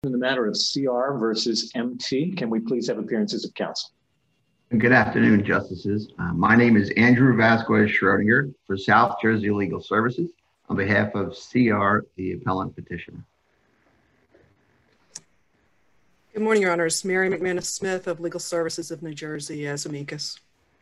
In the matter of CR versus MT, can we please have appearances of counsel? Good afternoon, Justices. My name is Andrew Vasquez Schrodinger for South Jersey Legal Services on behalf of CR, the appellant petitioner. Good morning, Your Honors. Mary McManus Smith of Legal Services of New Jersey as amicus.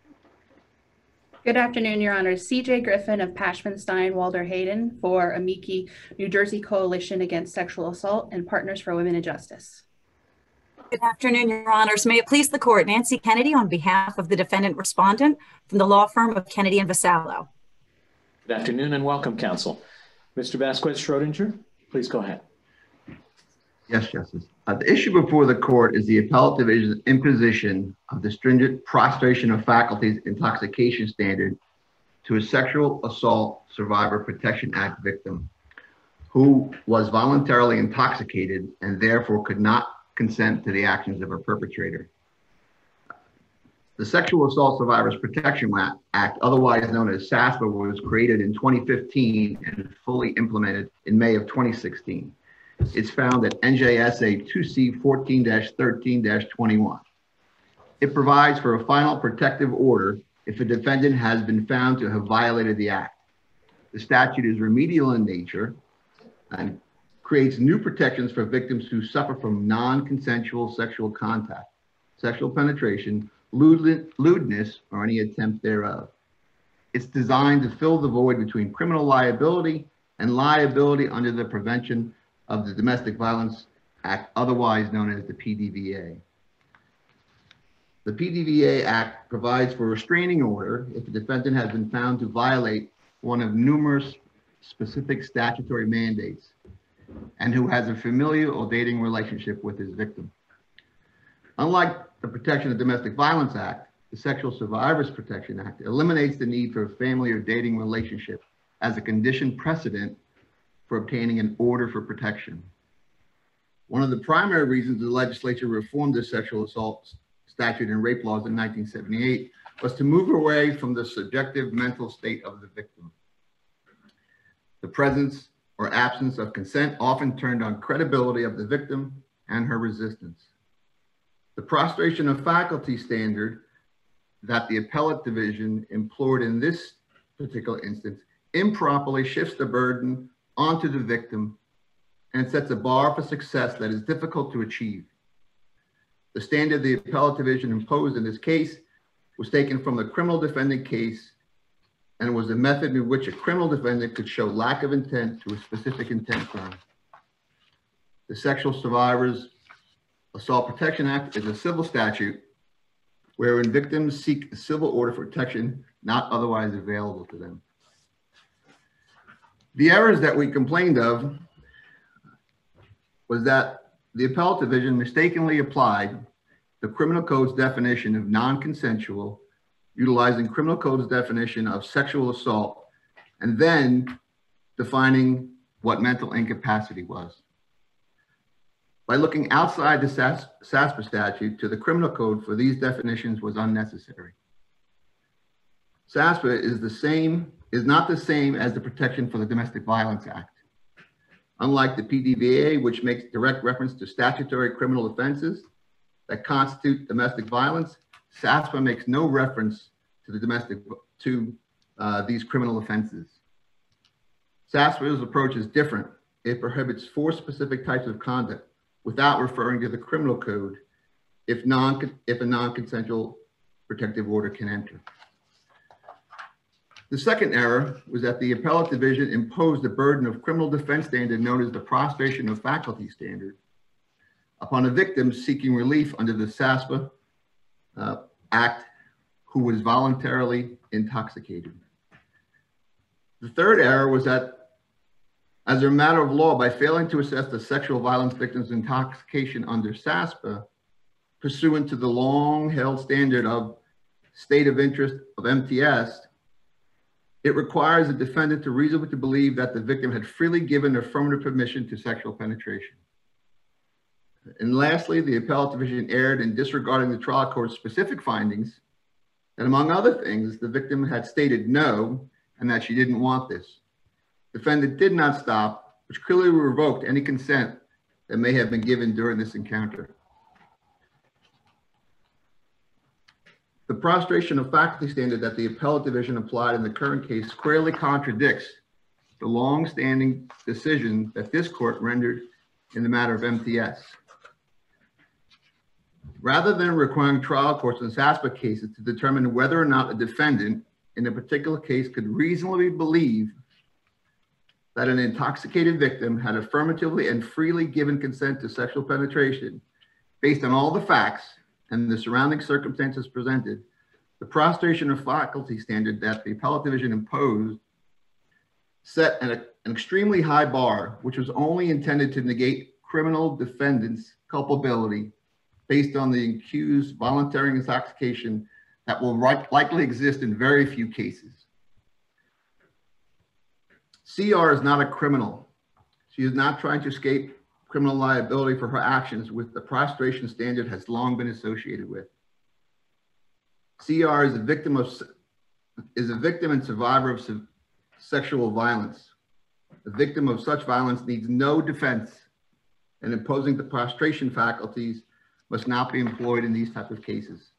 Good afternoon, Your Honors. CJ Griffin of Pashman Walder Hayden for Amici New Jersey Coalition Against Sexual Assault and Partners for Women in Justice. Good afternoon, Your Honors. May it please the Court, Nancy Kennedy on behalf of the defendant respondent from the law firm of Kennedy and Vassallo. Good afternoon and welcome, counsel. Mr. Vasquez Schrodinger, please go ahead. Yes, Justice. The issue before the court is the appellate division's imposition of the stringent prostration of faculties intoxication standard to a sexual assault survivor protection act victim who was voluntarily intoxicated and therefore could not consent to the actions of her perpetrator. The Sexual Assault Survivors Protection Act, otherwise known as SASPA, was created in 2015 and fully implemented in May of 2016. It's found at NJSA 2C14-13-21. It provides for a final protective order if a defendant has been found to have violated the act. The statute is remedial in nature and creates new protections for victims who suffer from non-consensual sexual contact, sexual penetration, lewdness, or any attempt thereof. It's designed to fill the void between criminal liability and liability under the Prevention of the Domestic Violence Act, otherwise known as the PDVA. The PDVA Act provides for a restraining order if the defendant has been found to violate one of numerous specific statutory mandates and who has a familial or dating relationship with his victim. Unlike the Protection of Domestic Violence Act, the Sexual Survivors Protection Act eliminates the need for a family or dating relationship as a condition precedent for obtaining an order for protection. One of the primary reasons the legislature reformed the sexual assault statute and rape laws in 1978 was to move away from the subjective mental state of the victim. The presence or absence of consent often turned on credibility of the victim and her resistance. The prostration of faculty standard that the appellate division employed in this particular instance improperly shifts the burden onto the victim and sets a bar for success that is difficult to achieve. The standard the appellate division imposed in this case was taken from the criminal defendant case and was a method in which a criminal defendant could show lack of intent to a specific intent crime. The Sexual Survivors Assault Protection Act is a civil statute wherein victims seek a civil order for protection not otherwise available to them. The errors that we complained of was that the appellate division mistakenly applied the criminal code's definition of non-consensual, utilizing criminal code's definition of sexual assault, and then defining what mental incapacity was. By looking outside the SASPA statute to the criminal code for these definitions was unnecessary. SASPA is not the same as the Protection for the Domestic Violence Act. Unlike the PDVA, which makes direct reference to statutory criminal offenses that constitute domestic violence, SASPA makes no reference to these criminal offenses. SASPA's approach is different. It prohibits 4 specific types of conduct without referring to the criminal code if a non-consensual protective order can enter. The second error was that the appellate division imposed the burden of criminal defense standard known as the prostration of faculty standard upon a victim seeking relief under the SASPA Act who was voluntarily intoxicated. The third error was that as a matter of law, by failing to assess the sexual violence victim's intoxication under SASPA, pursuant to the long-held standard of state of interest of MTS, it requires the defendant to reasonably believe that the victim had freely given affirmative permission to sexual penetration. And lastly, the appellate division erred in disregarding the trial court's specific findings that, among other things, the victim had stated no and that she didn't want this. Defendant did not stop, which clearly revoked any consent that may have been given during this encounter. The prostration of faculty standard that the appellate division applied in the current case squarely contradicts the long-standing decision that this court rendered in the matter of MTS. Rather than requiring trial courts in SASPA cases to determine whether or not a defendant in a particular case could reasonably believe that an intoxicated victim had affirmatively and freely given consent to sexual penetration based on all the facts and the surrounding circumstances presented, the prostration of faculty standard that the appellate division imposed set an extremely high bar, which was only intended to negate criminal defendants' culpability based on the accused's voluntary intoxication that will likely exist in very few cases. CR is not a criminal. She is not trying to escape criminal liability for her actions, which the prostration standard has long been associated with. CR is a victim and survivor of sexual violence. The victim of such violence needs no defense, and imposing the prostration faculties must not be employed in these types of cases.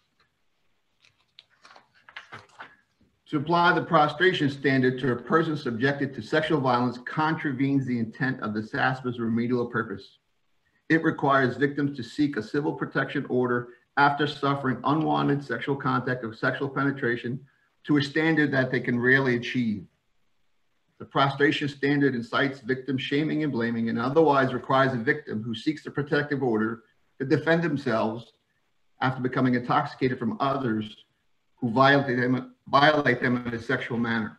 To apply the prostration standard to a person subjected to sexual violence contravenes the intent of the SASPA's remedial purpose. It requires victims to seek a civil protection order after suffering unwanted sexual contact or sexual penetration to a standard that they can rarely achieve. The prostration standard incites victim shaming and blaming and otherwise requires a victim who seeks a protective order to defend themselves after becoming intoxicated from others who violate them in a sexual manner.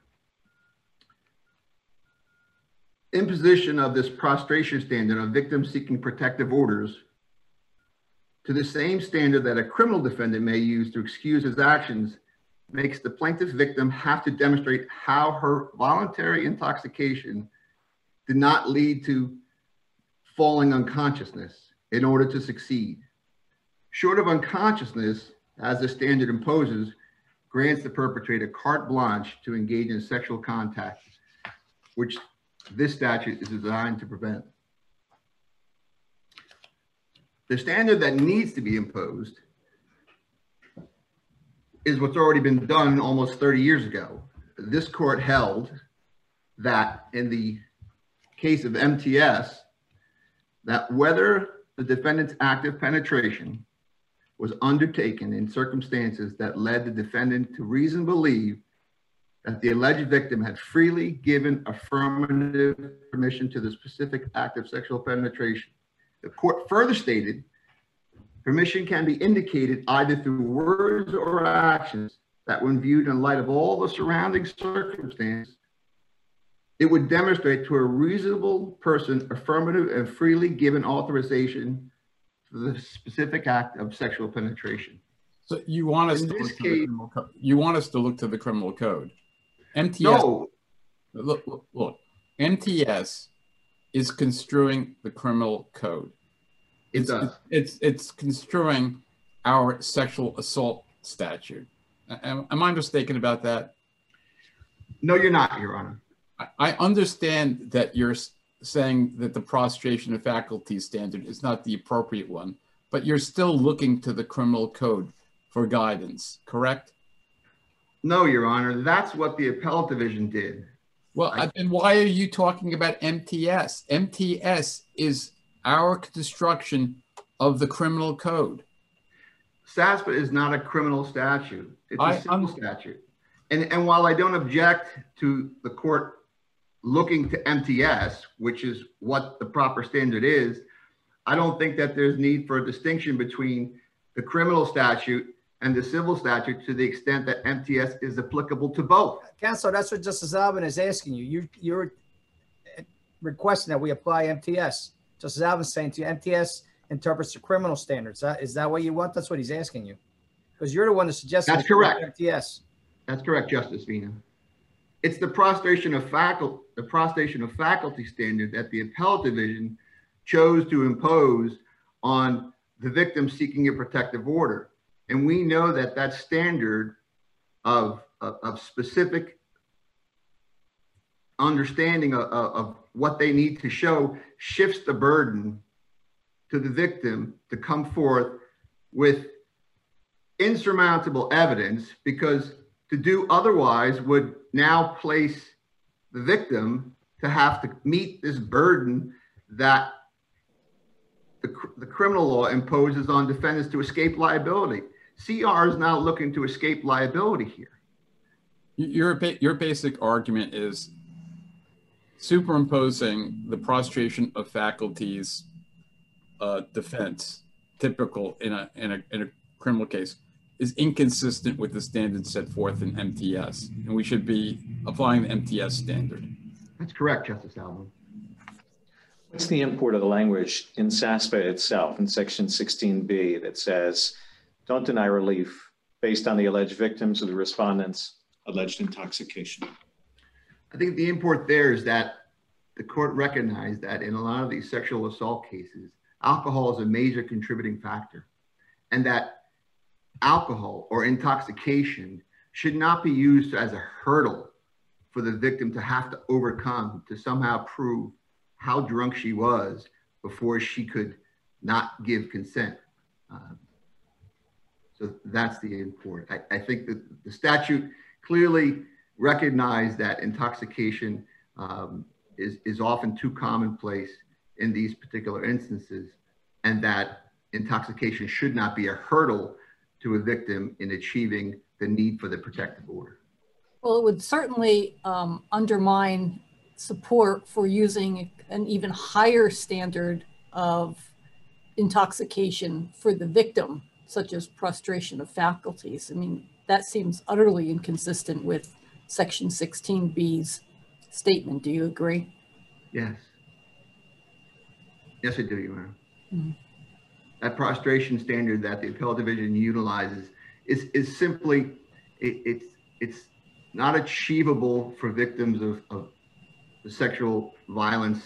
Imposition of this prostration standard on victims seeking protective orders to the same standard that a criminal defendant may use to excuse his actions makes the plaintiff victim have to demonstrate how her voluntary intoxication did not lead to falling unconsciousness in order to succeed. Short of unconsciousness, as the standard imposes, grants the perpetrator carte blanche to engage in sexual contact, which this statute is designed to prevent. The standard that needs to be imposed is what's already been done almost 30 years ago. This court held that in the case of MTS, that whether the defendant's active penetration was undertaken in circumstances that led the defendant to reason believe that the alleged victim had freely given affirmative permission to the specific act of sexual penetration. The court further stated, permission can be indicated either through words or actions that when viewed in light of all the surrounding circumstances, it would demonstrate to a reasonable person affirmative and freely given authorization for the specific act of sexual penetration. So you want us to look to the criminal code. You want us to look to the criminal code. MTS. No. Look. MTS is construing the criminal code. It does. It's construing our sexual assault statute. Am I mistaken about that? No, you're not, Your Honor. I understand that you're saying that the prostration of faculty standard is not the appropriate one, but you're still looking to the criminal code for guidance, correct? No, Your Honor. That's what the appellate division did. Well, and why are you talking about MTS? MTS is our construction of the criminal code. SASPA is not a criminal statute. It's a civil statute. And while I don't object to the court looking to MTS, which is what the proper standard is, I don't think that there's need for a distinction between the criminal statute and the civil statute to the extent that MTS is applicable to both. Counselor, that's what Justice Alvin is asking you. You're requesting that we apply MTS. Justice Alvin is saying to you, MTS interprets the criminal standards. Is that what you want? That's what he's asking you. Because you're the one that suggested that's correct. MTS. That's correct, Justice Vina. It's the prostration of faculty standard that the appellate division chose to impose on the victim seeking a protective order. And we know that that standard of specific understanding of what they need to show shifts the burden to the victim to come forth with insurmountable evidence, because to do otherwise would now place the victim to have to meet this burden that the criminal law imposes on defendants to escape liability. CR is not looking to escape liability here. Your basic argument is superimposing the prostration of faculties defense, typical in a criminal case, is inconsistent with the standards set forth in MTS, and we should be applying the MTS standard. That's correct, Justice Alvin. What's the import of the language in SASPA itself in section 16B that says, don't deny relief based on the alleged victims or the respondents' alleged intoxication? I think the import there is that the court recognized that in a lot of these sexual assault cases, alcohol is a major contributing factor, and that alcohol or intoxication should not be used as a hurdle for the victim to have to overcome to somehow prove how drunk she was before she could not give consent. So that's the import. I think that the statute clearly recognized that intoxication is often too commonplace in these particular instances, and that intoxication should not be a hurdle to a victim in achieving the need for the protective order. Well, it would certainly undermine support for using an even higher standard of intoxication for the victim, such as prostration of faculties. I mean, that seems utterly inconsistent with Section 16B's statement. Do you agree? Yes. Yes, I do, Your Honor. Mm-hmm. That prostration standard that the appellate division utilizes is simply, it's not achievable for victims of sexual violence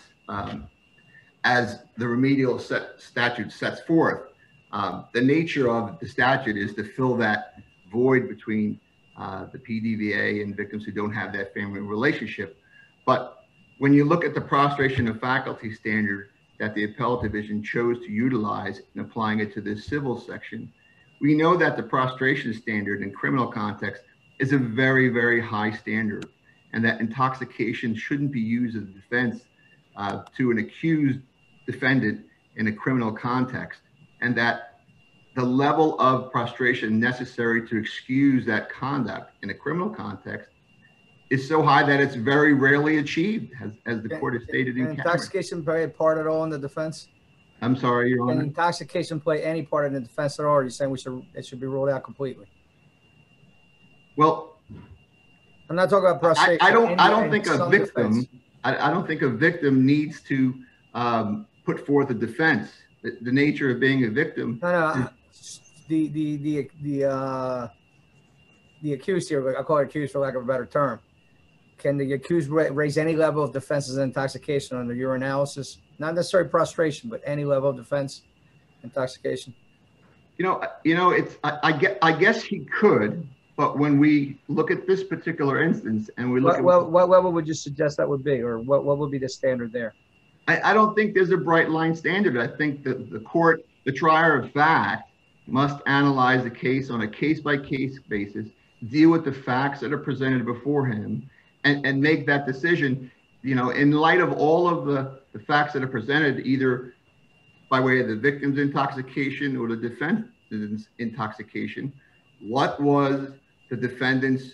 as the remedial statute sets forth. The nature of the statute is to fill that void between the PDVA and victims who don't have that family relationship. But when you look at the prostration of faculty standard that the appellate division chose to utilize in applying it to this civil section, we know that the prostration standard in criminal context is a very, very high standard, and that intoxication shouldn't be used as a defense to an accused defendant in a criminal context, and that the level of prostration necessary to excuse that conduct in a criminal context is so high that it's very rarely achieved, as the court has stated in Cameron. Intoxication play a part at all in the defense? I'm sorry, Your Honor. Can intoxication play any part in the defense at all? Or are you saying it should be ruled out completely? Well, I'm not talking about prostration. I don't think a victim. I don't think a victim needs to put forth a defense. The nature of being a victim. No. The accused here, I'll call it accused for lack of a better term. Can the accused raise any level of defense as intoxication under your analysis? Not necessarily prostration, but any level of defense, intoxication. You know, it's. I guess he could, but when we look at this particular instance and we look at what level would you suggest that would be, or what would be the standard there? I don't think there's a bright line standard. I think that the court, the trier of fact, must analyze the case on a case-by-case basis, deal with the facts that are presented before him, and make that decision, you know, in light of all of the facts that are presented, either by way of the victim's intoxication or the defendant's intoxication. What was the defendant's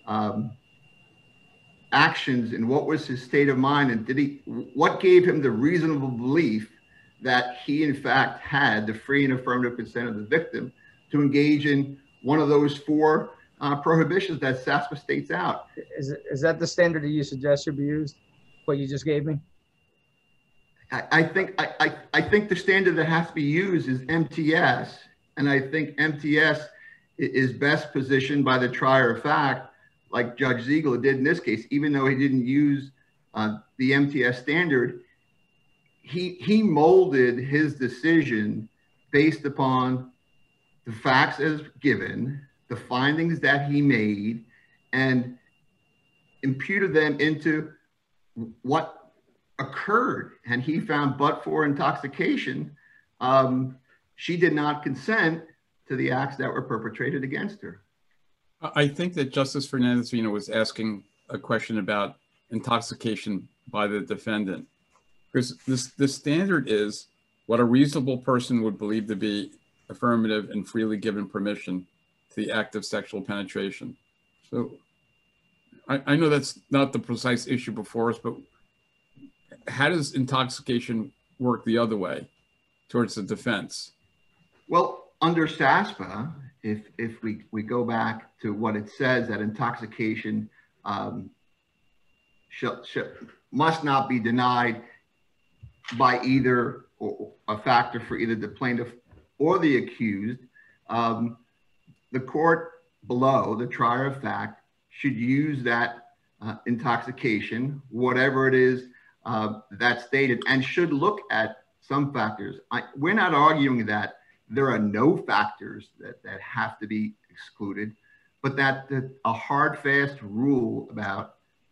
actions, and what was his state of mind, and what gave him the reasonable belief that he in fact had the free and affirmative consent of the victim to engage in one of those four prohibitions that SASPA states out. Is that the standard that you suggest should be used? What you just gave me? I think the standard that has to be used is MTS, and I think MTS is best positioned by the trier of fact, like Judge Ziegler did in this case. Even though he didn't use the MTS standard, he molded his decision based upon the facts as given, the findings that he made, and imputed them into what occurred. And he found but for intoxication, she did not consent to the acts that were perpetrated against her. I think that Justice Fernandez-Vino was asking a question about intoxication by the defendant, because the standard is what a reasonable person would believe to be affirmative and freely given permission to the act of sexual penetration. So I know that's not the precise issue before us, but how does intoxication work the other way towards the defense? Well, under SASPA, if we go back to what it says, that intoxication must not be denied by either a factor for either the plaintiff or the accused, the court below, the trier of fact, should use that intoxication, whatever it is that's stated, and should look at some factors. We're not arguing that there are no factors that have to be excluded, but that a hard, fast rule about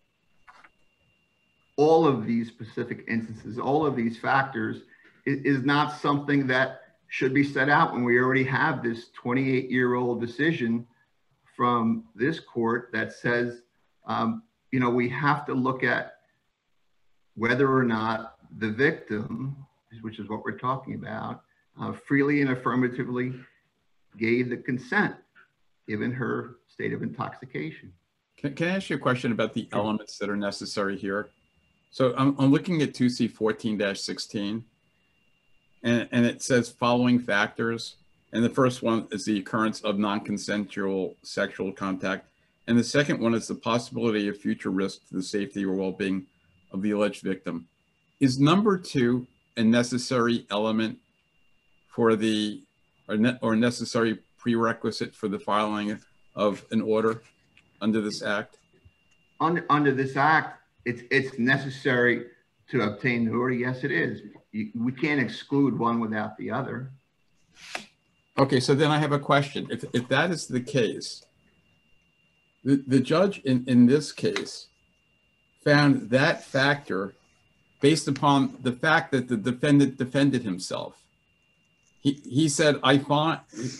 all of these specific instances, all of these factors, is not something that should be set out when we already have this 28-year-old decision from this court that says, we have to look at whether or not the victim, which is what we're talking about, freely and affirmatively gave the consent given her state of intoxication. Can I ask you a question about the elements that are necessary here? So I'm looking at 2C 14-16, and it says following factors. And the first one is the occurrence of non-consensual sexual contact. And the second one is the possibility of future risk to the safety or well-being of the alleged victim. Is number 2 a necessary element for or necessary prerequisite for the filing of an order under this act? Under this act, it's necessary to obtain the order. Yes, it is. We can't exclude one without the other. Okay, so then I have a question. If that is the case, the judge in this case found that factor based upon the fact that the defendant defended himself. He said, I'm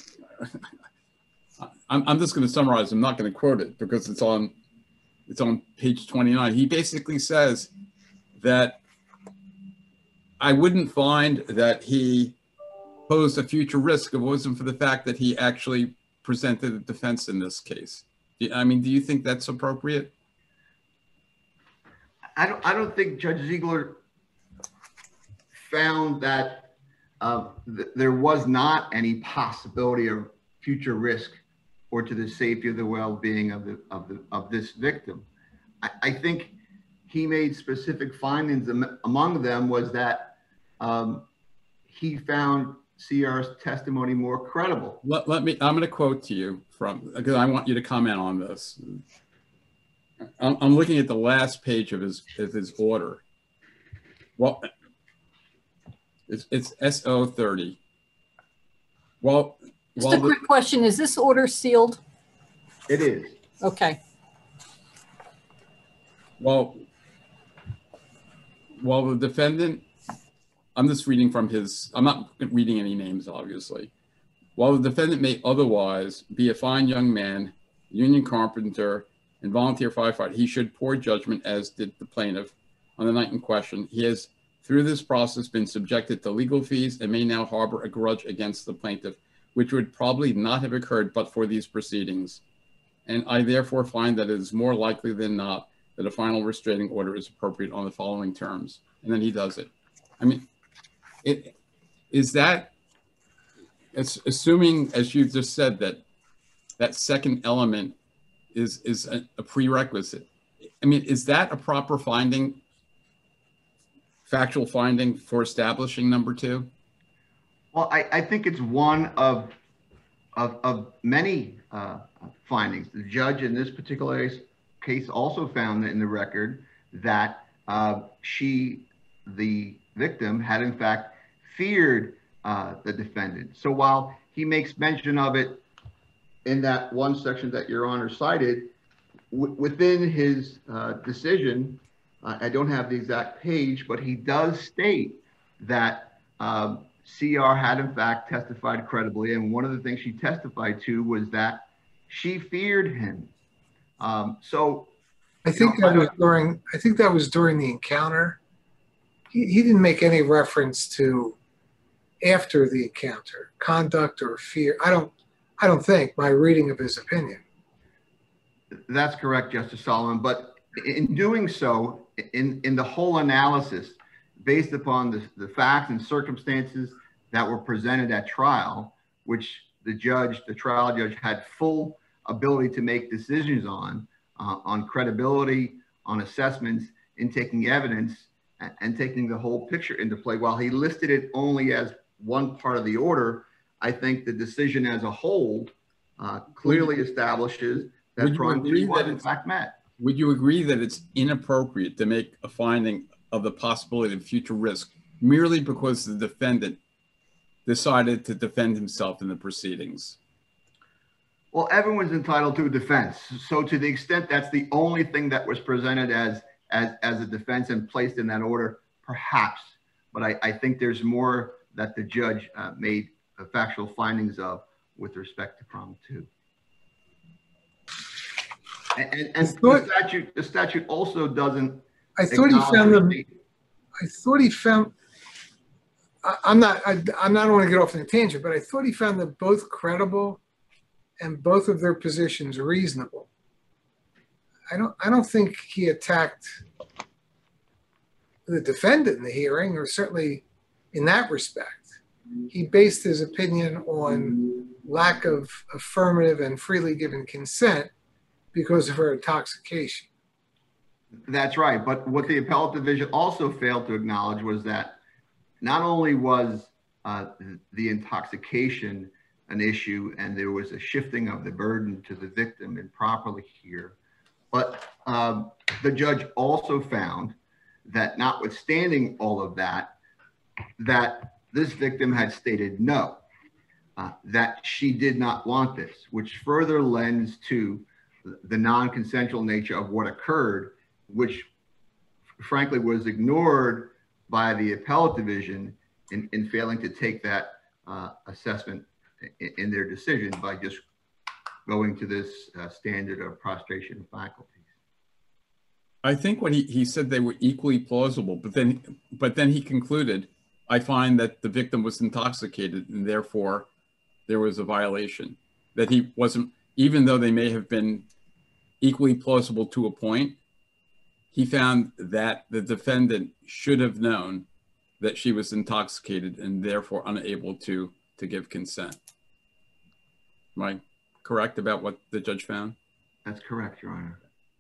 just going to summarize. I'm not going to quote it because it's on page 29. He basically says that I wouldn't find that he posed a future risk if it wasn't for the fact that he actually presented a defense in this case. I mean, do you think that's appropriate? I don't think Judge Ziegler found that there was not any possibility of future risk or to the safety or the well-being of this victim. I think he made specific findings. Among them was that he found CR's testimony more credible. I'm going to quote to you because I want you to comment on this. I'm looking at the last page of his order. Well, it's SO 30. Well, just a quick question. Is this order sealed? It is. Okay. Well, while the defendant, I'm just reading from his, I'm not reading any names, obviously. While the defendant may otherwise be a fine young man, union carpenter, and volunteer firefighter, he should poor judgment, as did the plaintiff on the night in question. He has, through this process, been subjected to legal fees and may now harbor a grudge against the plaintiff, which would probably not have occurred but for these proceedings. And I therefore find that it is more likely than not that a final restraining order is appropriate on the following terms. And then he does it. I mean, is that, it's assuming, as you just said, that that second element is a prerequisite. I mean, is that a proper finding, factual finding for establishing number 2? Well, I think it's one of many findings. The judge in this particular case also found in the record that the victim, had in fact feared the defendant. So while he makes mention of it in that one section that Your Honor cited, within his decision, I don't have the exact page, but he does state that CR had in fact testified credibly, and one of the things she testified to was that she feared him. So I think that was during the encounter. He didn't make any reference to after the encounter, conduct or fear. I don't think, my reading of his opinion. That's correct, Justice Solomon. But in doing so, in the whole analysis, based upon the facts and circumstances that were presented at trial, which the trial judge had full ability to make decisions on credibility, on assessments, in taking evidence and taking the whole picture into play. While he listed it only as one part of the order, I think the decision as a whole clearly establishes that prong 2 was in fact met. Would you agree that it's inappropriate to make a finding of the possibility of future risk merely because the defendant decided to defend himself in the proceedings? Well, everyone's entitled to a defense. So to the extent that's the only thing that was presented as a defense and placed in that order, perhaps. But I think there's more that the judge made factual findings of with respect to prong 2. And the statute also doesn't. I thought he found. I don't want to get off on a tangent, but I thought he found them both credible and both of their positions reasonable. I don't think he attacked the defendant in the hearing, or certainly in that respect. He based his opinion on lack of affirmative and freely given consent because of her intoxication. That's right. But what the appellate division also failed to acknowledge was that not only was the intoxication an issue and there was a shifting of the burden to the victim improperly here, but the judge also found that notwithstanding all of that, that this victim had stated no, that she did not want this, which further lends to the non-consensual nature of what occurred, which frankly was ignored by the appellate division in failing to take that assessment in their decision by just going to this standard of prostration of faculties. I think when he said they were equally plausible, but then he concluded, I find that the victim was intoxicated and therefore there was a violation, that he wasn't, even though they may have been equally plausible to a point, he found that the defendant should have known that she was intoxicated and therefore unable to give consent. Am I correct about what the judge found? That's correct, Your Honor.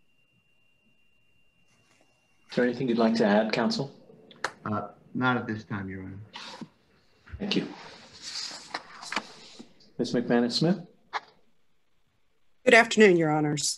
Is there anything you'd like to add, counsel? Not at this time, Your Honor. Thank you. Ms. McManus-Smith? Good afternoon, Your Honors.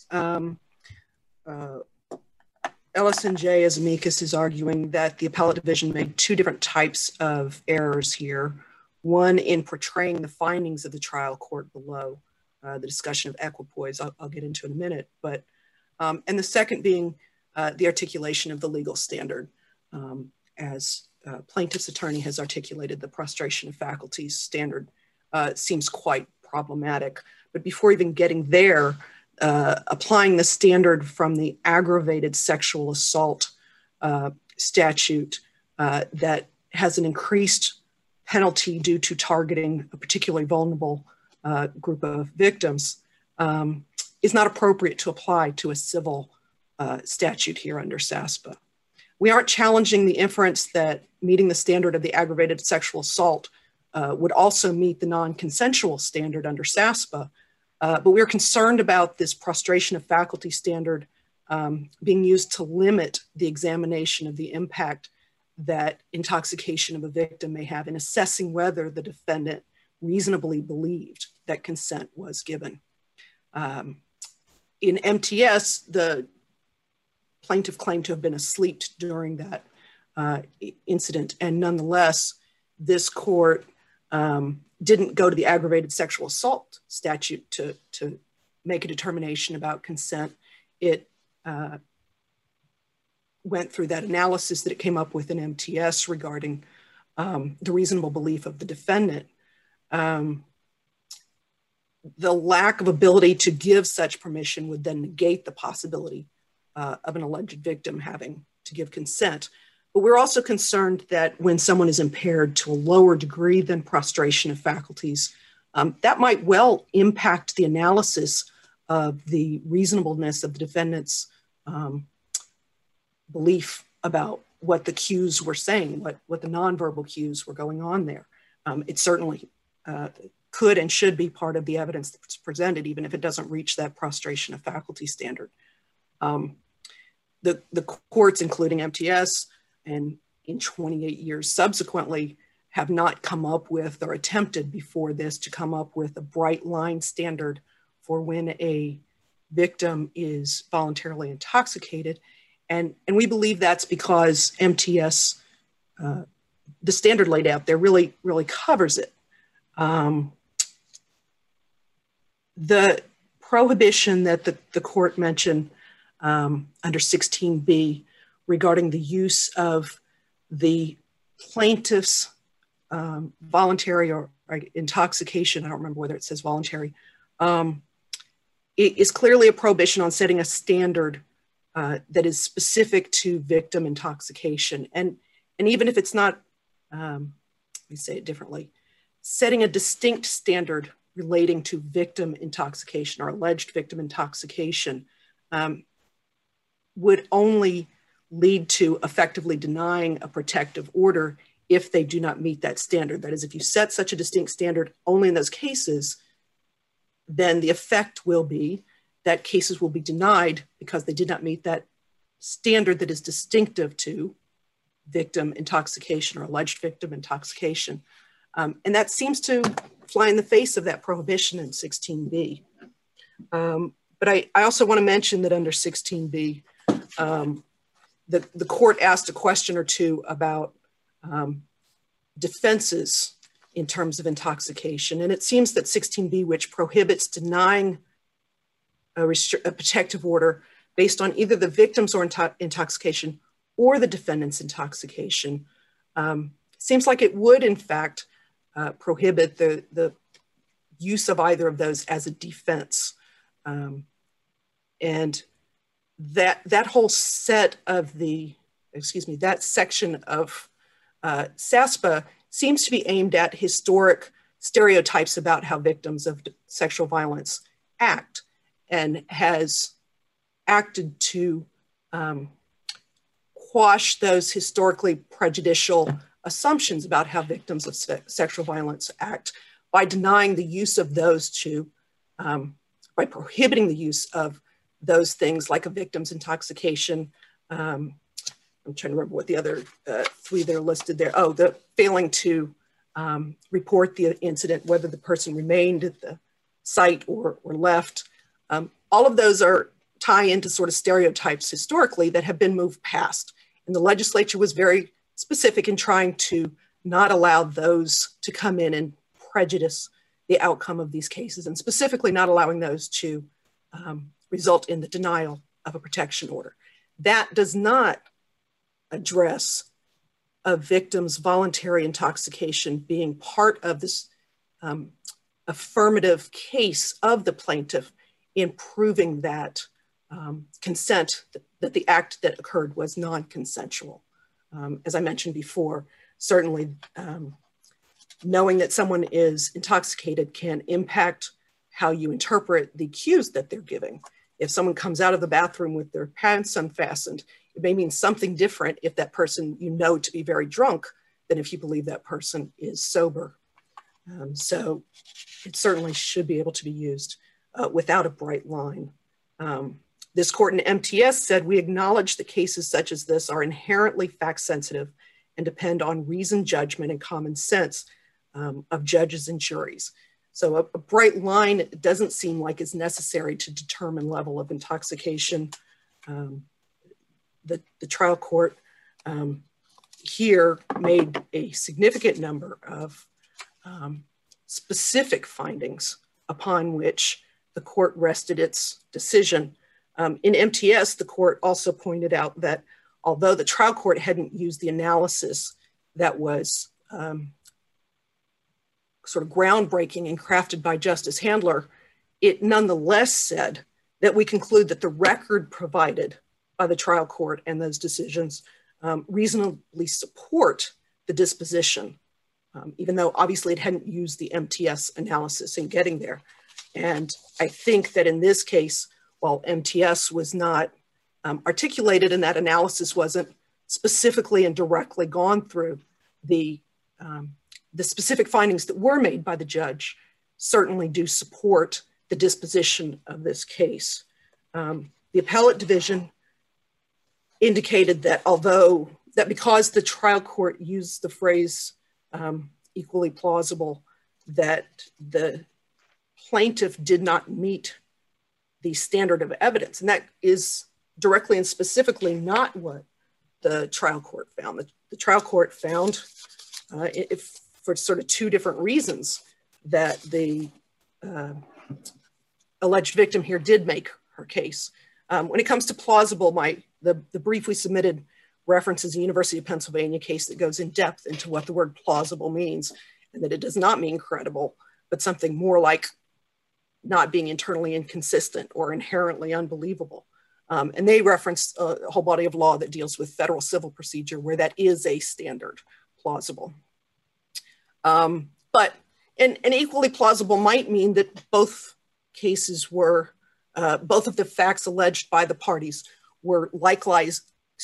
Ellison J. as amicus is arguing that the appellate division made two different types of errors here. One in portraying the findings of the trial court below, the discussion of equipoise, I'll get into in a minute, but, and the second being the articulation of the legal standard. As plaintiff's attorney has articulated, the prostration of faculties standard seems quite problematic. But before even getting there, applying the standard from the aggravated sexual assault statute that has an increased penalty due to targeting a particularly vulnerable group of victims is not appropriate to apply to a civil statute here under SASPA. We aren't challenging the inference that meeting the standard of the aggravated sexual assault would also meet the non-consensual standard under SASPA, but we're concerned about this prostration of faculty standard being used to limit the examination of the impact that intoxication of a victim may have in assessing whether the defendant reasonably believed that consent was given. In MTS, the plaintiff claimed to have been asleep during that incident, and nonetheless, this court didn't go to the aggravated sexual assault statute to make a determination about consent. It went through that analysis that it came up with in MTS regarding the reasonable belief of the defendant. The lack of ability to give such permission would then negate the possibility of an alleged victim having to give consent. But we're also concerned that when someone is impaired to a lower degree than prostration of faculties, that might well impact the analysis of the reasonableness of the defendant's belief about what the cues were saying, what the nonverbal cues were going on there. It certainly could and should be part of the evidence that's presented, even if it doesn't reach that prostration of faculty standard. The courts, including MTS, and in 28 years subsequently, have not come up with, or attempted before this, to come up with a bright line standard for when a victim is voluntarily intoxicated. And we believe that's because MTS, the standard laid out there, really covers it. The prohibition that the court mentioned under 16b regarding the use of the plaintiff's voluntary or intoxication, I don't remember whether it says voluntary, it is clearly a prohibition on setting a standard that is specific to victim intoxication. And even if it's not, let me say it differently, setting a distinct standard relating to victim intoxication or alleged victim intoxication would only lead to effectively denying a protective order if they do not meet that standard. That is, if you set such a distinct standard only in those cases, then the effect will be that cases will be denied because they did not meet that standard that is distinctive to victim intoxication or alleged victim intoxication. And that seems to fly in the face of that prohibition in 16b. But I also want to mention that under 16b, the court asked a question or two about defenses in terms of intoxication. And it seems that 16b, which prohibits denying a protective order based on either the victim's or intoxication or the defendant's intoxication, seems like it would, in fact, prohibit the use of either of those as a defense. And that whole set of that section of SASPA seems to be aimed at historic stereotypes about how victims of sexual violence act, and has acted to quash those historically prejudicial assumptions about how victims of sexual violence act by denying the use of those two, by prohibiting the use of those things like a victim's intoxication. I'm trying to remember what the other three that are listed there. Oh, the failing to report the incident, whether the person remained at the site or left. All of those tie into sort of stereotypes historically that have been moved past. And the legislature was very specific in trying to not allow those to come in and prejudice the outcome of these cases, and specifically not allowing those to result in the denial of a protection order. That does not address a victim's voluntary intoxication being part of this affirmative case of the plaintiff in proving that consent, that the act that occurred was non-consensual. As I mentioned before, certainly knowing that someone is intoxicated can impact how you interpret the cues that they're giving. If someone comes out of the bathroom with their pants unfastened, it may mean something different if that person you know to be very drunk than if you believe that person is sober. So it certainly should be able to be used without a bright line. This court in MTS said, "We acknowledge that cases such as this are inherently fact sensitive and depend on reasoned judgment and common sense of judges and juries." So a bright line doesn't seem like it's necessary to determine level of intoxication. The trial court here made a significant number of specific findings upon which the court rested its decision. In MTS, the court also pointed out that although the trial court hadn't used the analysis that was sort of groundbreaking and crafted by Justice Handler, it nonetheless said that we conclude that the record provided by the trial court and those decisions reasonably support the disposition, even though obviously it hadn't used the MTS analysis in getting there. And I think that in this case, while MTS was not articulated and that analysis wasn't specifically and directly gone through, the specific findings that were made by the judge certainly do support the disposition of this case. The appellate division indicated that because the trial court used the phrase equally plausible, that the plaintiff did not meet the standard of evidence. And that is directly and specifically not what the trial court found. The trial court found, for sort of two different reasons, that the alleged victim here did make her case. When it comes to plausible, the brief we submitted references a University of Pennsylvania case that goes in depth into what the word plausible means, and that it does not mean credible, but something more like not being internally inconsistent or inherently unbelievable. And they referenced a whole body of law that deals with federal civil procedure where that is a standard, plausible. But an equally plausible might mean that both cases were, both of the facts alleged by the parties were likewise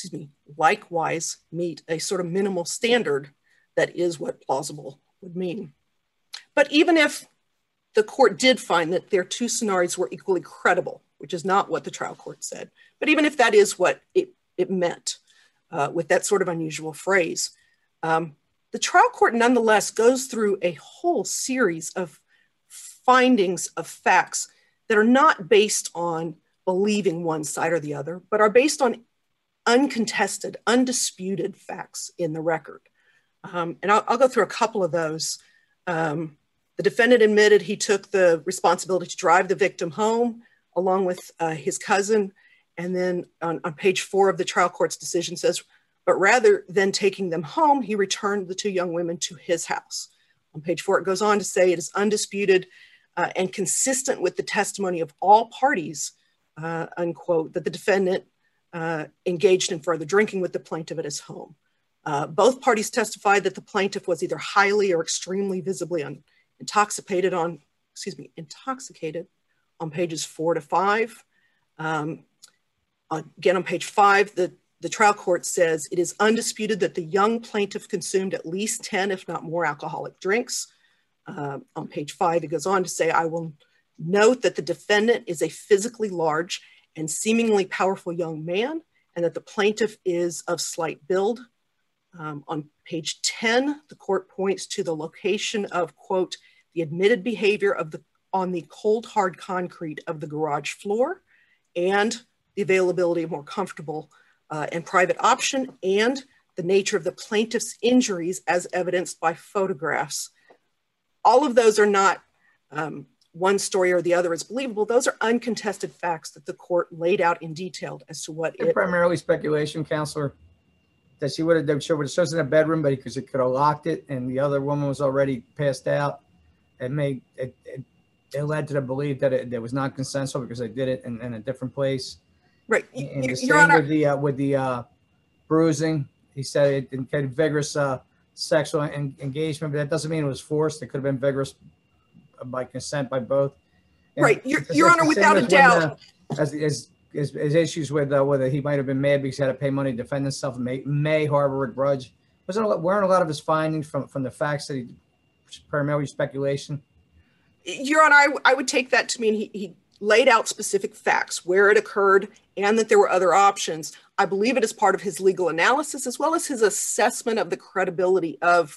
meet a sort of minimal standard that is what plausible would mean. But even if the court did find that their two scenarios were equally credible, which is not what the trial court said, but even if that is what it meant with that sort of unusual phrase, the trial court nonetheless goes through a whole series of findings of facts that are not based on believing one side or the other, but are based on uncontested, undisputed facts in the record. And I'll go through a couple of those. The defendant admitted he took the responsibility to drive the victim home along with his cousin. And then on page 4 of the trial court's decision says, but rather than taking them home, he returned the two young women to his house. On page 4, it goes on to say it is undisputed and consistent with the testimony of all parties, unquote, that the defendant engaged in further drinking with the plaintiff at his home. Both parties testified that the plaintiff was either highly or extremely visibly intoxicated on pages 4 to 5. Again, on page 5, the trial court says it is undisputed that the young plaintiff consumed at least 10, if not more, alcoholic drinks. On page 5, it goes on to say, I will note that the defendant is a physically large and seemingly powerful young man, and that the plaintiff is of slight build. On page 10, the court points to the location of, quote, the admitted behavior on the cold, hard concrete of the garage floor, and the availability of more comfortable and private option, and the nature of the plaintiff's injuries as evidenced by photographs. All of those are not one story or the other is believable. Those are uncontested facts that the court laid out in detail as to what it— Primarily speculation, Counselor, that she would have shows in a bedroom, but because it could have locked it and the other woman was already passed out. It led to the belief that it was not consensual because they did it in a different place. Right. And the same with the bruising. He said it indicated vigorous sexual engagement, but that doesn't mean it was forced. It could have been vigorous by consent by both. And right. Your Honor, without a doubt. As issues with whether he might have been mad because he had to pay money to defend himself and may harbor a grudge. Weren't a lot of his findings from the facts that he primarily speculation? Your Honor, I would take that to mean he laid out specific facts, where it occurred, and that there were other options. I believe it is part of his legal analysis, as well as his assessment of the credibility of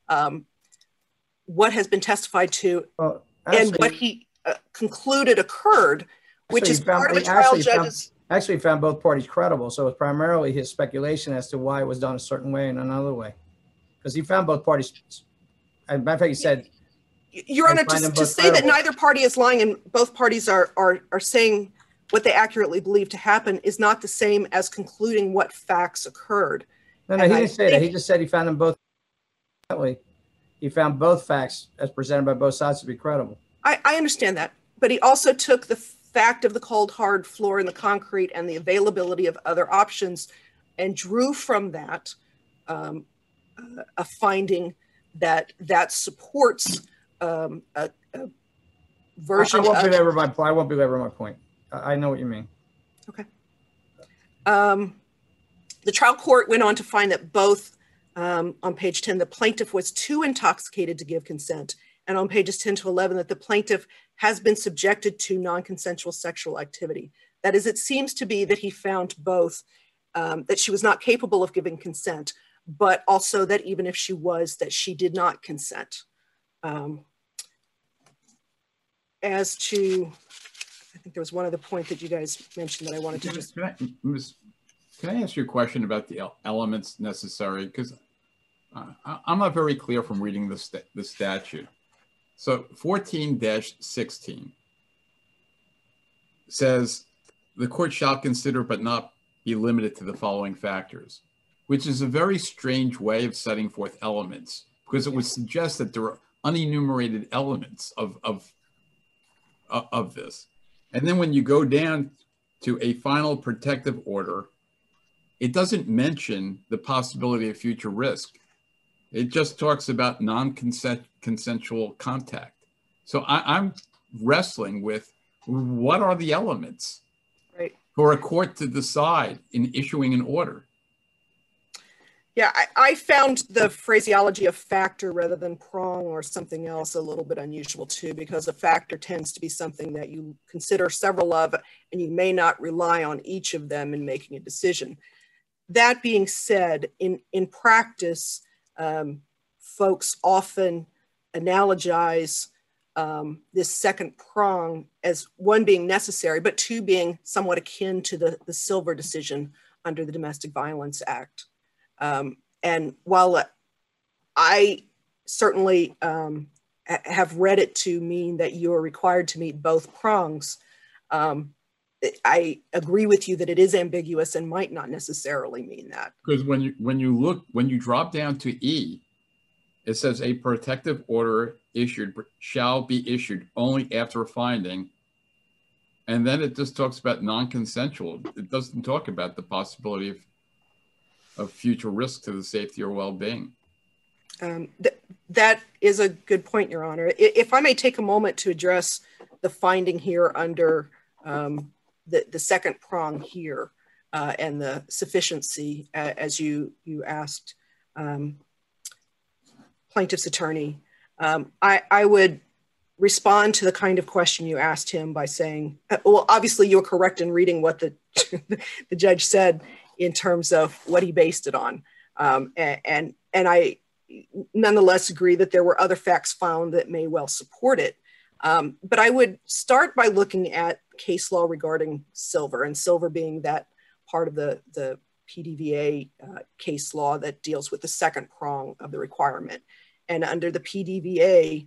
what has been testified to and what he concluded occurred, which is part of the trial judge's— Actually found both parties credible, so it's primarily his speculation as to why it was done a certain way and another way. Because he found both parties, as a matter of fact, he said— Your Honor, to say that neither party is lying and both parties are saying what they accurately believe to happen is not the same as concluding what facts occurred. No, he didn't say that. He just said he found them both consequently, he found both facts as presented by both sides to be credible. I understand that, but he also took the fact of the cold hard floor and the concrete and the availability of other options and drew from that a finding that supports a version I won't belabor my point. I know what you mean. Okay. The trial court went on to find that both, on page 10, the plaintiff was too intoxicated to give consent, and on pages 10 to 11, that the plaintiff has been subjected to non-consensual sexual activity. That is, it seems to be that he found both, that she was not capable of giving consent, but also that even if she was, that she did not consent. As to, I think there was one other point that you guys mentioned that I wanted to just... Can I ask you a question about the elements necessary? Because I'm not very clear from reading the statute. So 14-16 says the court shall consider but not be limited to the following factors, which is a very strange way of setting forth elements, because it would suggest that there are unenumerated elements of this. And then when you go down to a final protective order, it doesn't mention the possibility of future risk. It just talks about non-consensual contact. So I'm wrestling with what are the elements for a court to decide in issuing an order. Yeah, I found the phraseology of factor rather than prong or something else a little bit unusual too, because a factor tends to be something that you consider several of, and you may not rely on each of them in making a decision. That being said, in practice, folks often analogize this second prong as one being necessary, but two being somewhat akin to the Silver decision under the Domestic Violence Act. And while I certainly have read it to mean that you are required to meet both prongs, I agree with you that it is ambiguous and might not necessarily mean that. Because when you drop down to E, it says a protective order issued shall be issued only after a finding. And then it just talks about non-consensual. It doesn't talk about the possibility of future risk to the safety or well-being. That is a good point, Your Honor. If I may take a moment to address the finding here under the second prong here and the sufficiency, as you asked plaintiff's attorney, I would respond to the kind of question you asked him by saying, well, obviously you're correct in reading what the judge said in terms of what he based it on. And I nonetheless agree that there were other facts found that may well support it. But I would start by looking at case law regarding Silver, and Silver being that part of the PDVA case law that deals with the second prong of the requirement. And under the PDVA,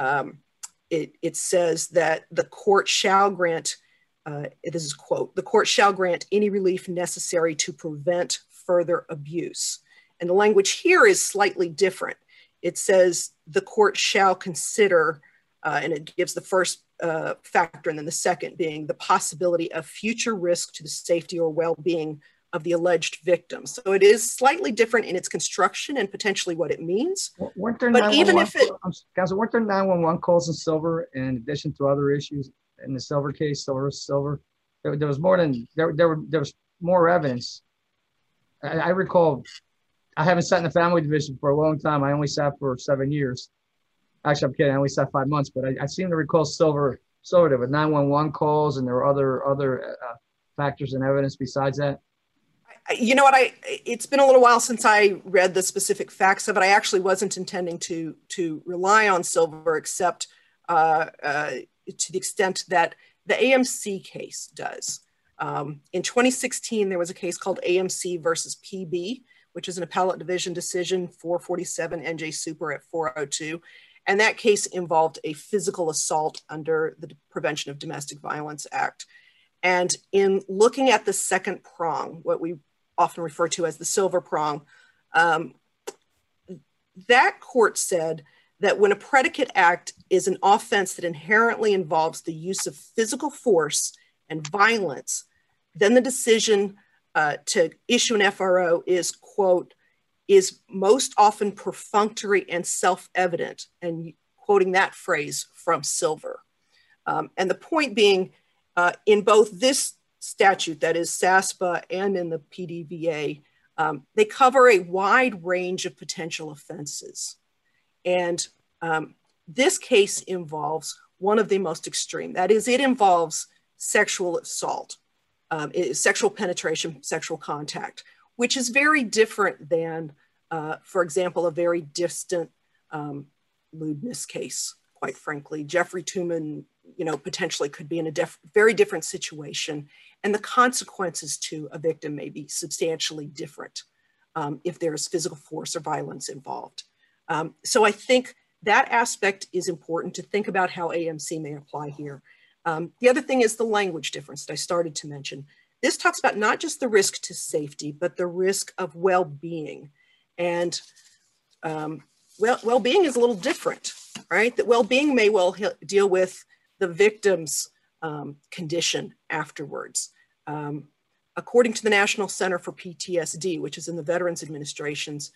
it says that the court shall grant, this is a quote, the court shall grant any relief necessary to prevent further abuse. And the language here is slightly different. It says the court shall consider, and it gives the first factor and then the second being the possibility of future risk to the safety or well-being of the alleged victim. So it is slightly different in its construction and potentially what it means. Weren't there but even if it, Counsel, weren't there 911 calls in Silver in addition to other issues in the Silver case, Silver? There was more than, there was more evidence. I recall, I haven't sat in the family division for a long time. I only sat for 7 years. Actually, I'm kidding. I only sat 5 months, but I seem to recall Silver there were 911 calls and there were other factors and evidence besides that. You know what, it's been a little while since I read the specific facts of it. I actually wasn't intending to rely on Silver except to the extent that the AMC case does. In 2016, there was a case called AMC versus PB, which is an appellate division decision 447 NJ Super at 402. And that case involved a physical assault under the Prevention of Domestic Violence Act. And in looking at the second prong, what we often refer to as the Silver prong, that court said that when a predicate act is an offense that inherently involves the use of physical force and violence, then the decision to issue an FRO is, quote, is most often perfunctory and self-evident, and quoting that phrase from Silver. And the point being, in both this statute, that is SASPA, and in the PDVA, they cover a wide range of potential offenses. And this case involves one of the most extreme. That is, it involves sexual assault, sexual penetration, sexual contact, which is very different than, for example, a very distant lewdness case, quite frankly. Jeffrey Tooman, potentially could be in a very different situation, and the consequences to a victim may be substantially different if there's physical force or violence involved. So I think that aspect is important to think about how AMC may apply here. The other thing is the language difference that I started to mention. This talks about not just the risk to safety, but the risk of well-being. And well-being is a little different, right? That well-being may well deal with the victim's condition afterwards. According to the National Center for PTSD, which is in the Veterans Administration's,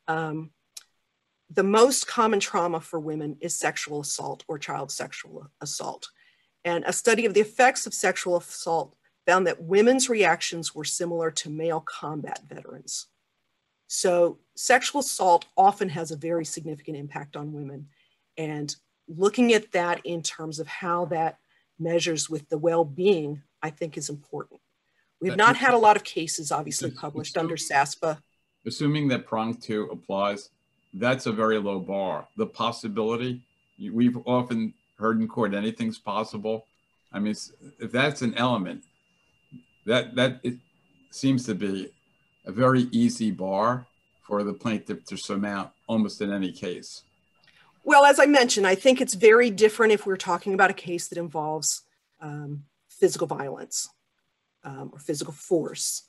the most common trauma for women is sexual assault or child sexual assault. And a study of the effects of sexual assault found that women's reactions were similar to male combat veterans. So sexual assault often has a very significant impact on women. And looking at that in terms of how that measures with the well-being, I think is important. We've not had a lot of cases obviously published under SASPA. Assuming that prong 2 applies, that's a very low bar. The possibility, we've often heard in court, anything's possible. I mean, if that's an element, that it seems to be a very easy bar for the plaintiff to surmount almost in any case. Well, as I mentioned, I think it's very different if we're talking about a case that involves physical violence or physical force.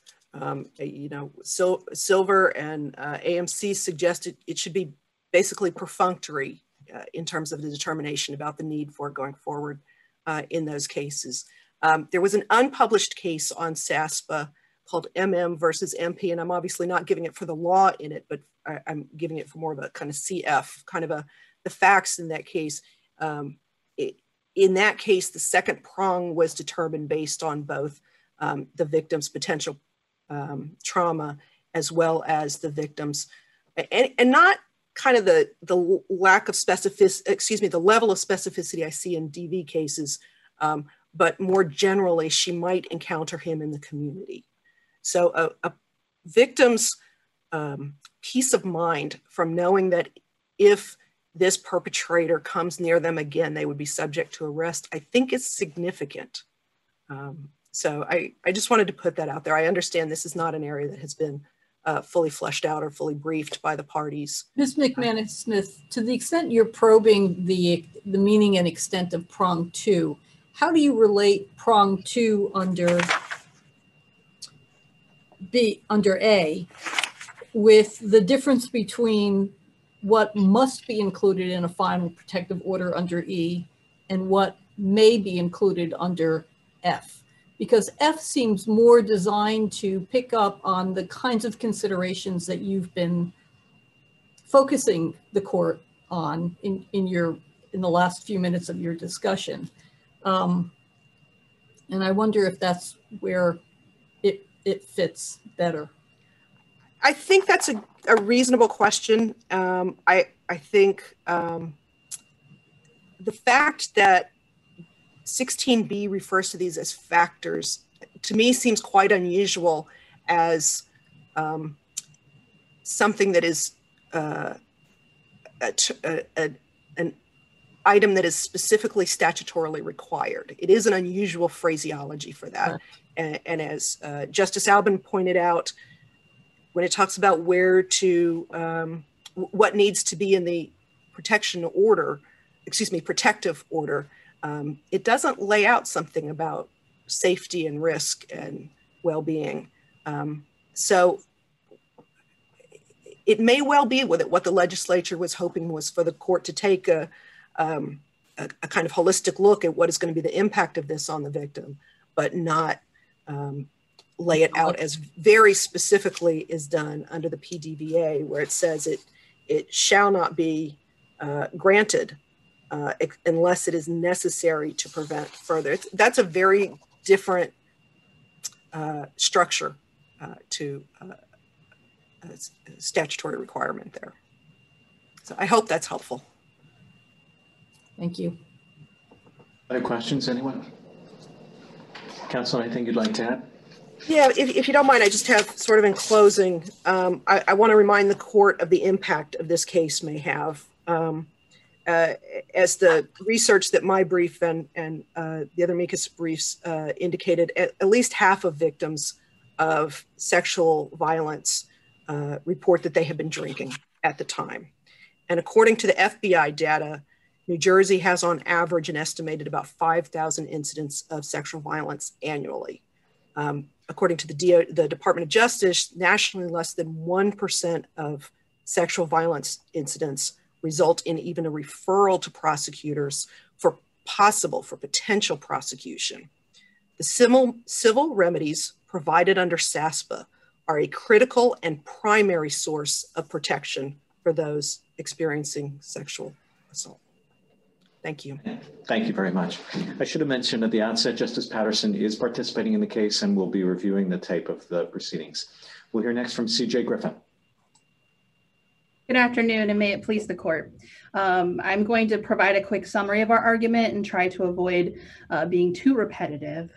Silver and AMC suggested it should be basically perfunctory in terms of the determination about the need for it going forward in those cases. There was an unpublished case on SASPA called MM versus MP, and I'm obviously not giving it for the law in it, but I'm giving it for more of a kind of CF, kind of the facts in that case. In that case, the second prong was determined based on both the victim's potential trauma as well as the victim's, and not kind of the lack of specificity, the level of specificity I see in DV cases, but more generally, she might encounter him in the community. So a victim's peace of mind from knowing that if this perpetrator comes near them again, they would be subject to arrest, I think is significant. So I just wanted to put that out there. I understand this is not an area that has been fully fleshed out or fully briefed by the parties. Ms. McManus-Smith, to the extent you're probing the meaning and extent of prong 2, how do you relate prong 2 under A with the difference between what must be included in a final protective order under E and what may be included under F? Because F seems more designed to pick up on the kinds of considerations that you've been focusing the court on in the last few minutes of your discussion. And I wonder if that's where it fits better. I think that's a reasonable question. I think the fact that 16B refers to these as factors, to me seems quite unusual as something that is an item that is specifically statutorily required. It is an unusual phraseology for that. And as Justice Albin pointed out, when it talks about where to, what needs to be in the protective order, it doesn't lay out something about safety and risk and well-being. So it may well be with it what the legislature was hoping was for the court to take a kind of holistic look at what is going to be the impact of this on the victim, but not lay it out as very specifically is done under the PDVA, where it says it shall not be granted unless it is necessary to prevent further. That's a very different structure to statutory requirement there. So I hope that's helpful. Thank you. Other questions, anyone? Counsel, anything you'd like to add? Yeah, if you don't mind, I just have sort of in closing, I want to remind the court of the impact of this case may have. As the research that my brief and the other amicus briefs indicated, at least half of victims of sexual violence report that they have been drinking at the time. And according to the FBI data, New Jersey has on average an estimated about 5,000 incidents of sexual violence annually. According to the Department of Justice, nationally less than 1% of sexual violence incidents result in even a referral to prosecutors for potential prosecution. The civil remedies provided under SASPA are a critical and primary source of protection for those experiencing sexual assault. Thank you. Thank you very much. I should have mentioned at the outset, Justice Patterson is participating in the case and will be reviewing the tape of the proceedings. We'll hear next from CJ Griffin. Good afternoon, and may it please the court. I'm going to provide a quick summary of our argument and try to avoid being too repetitive.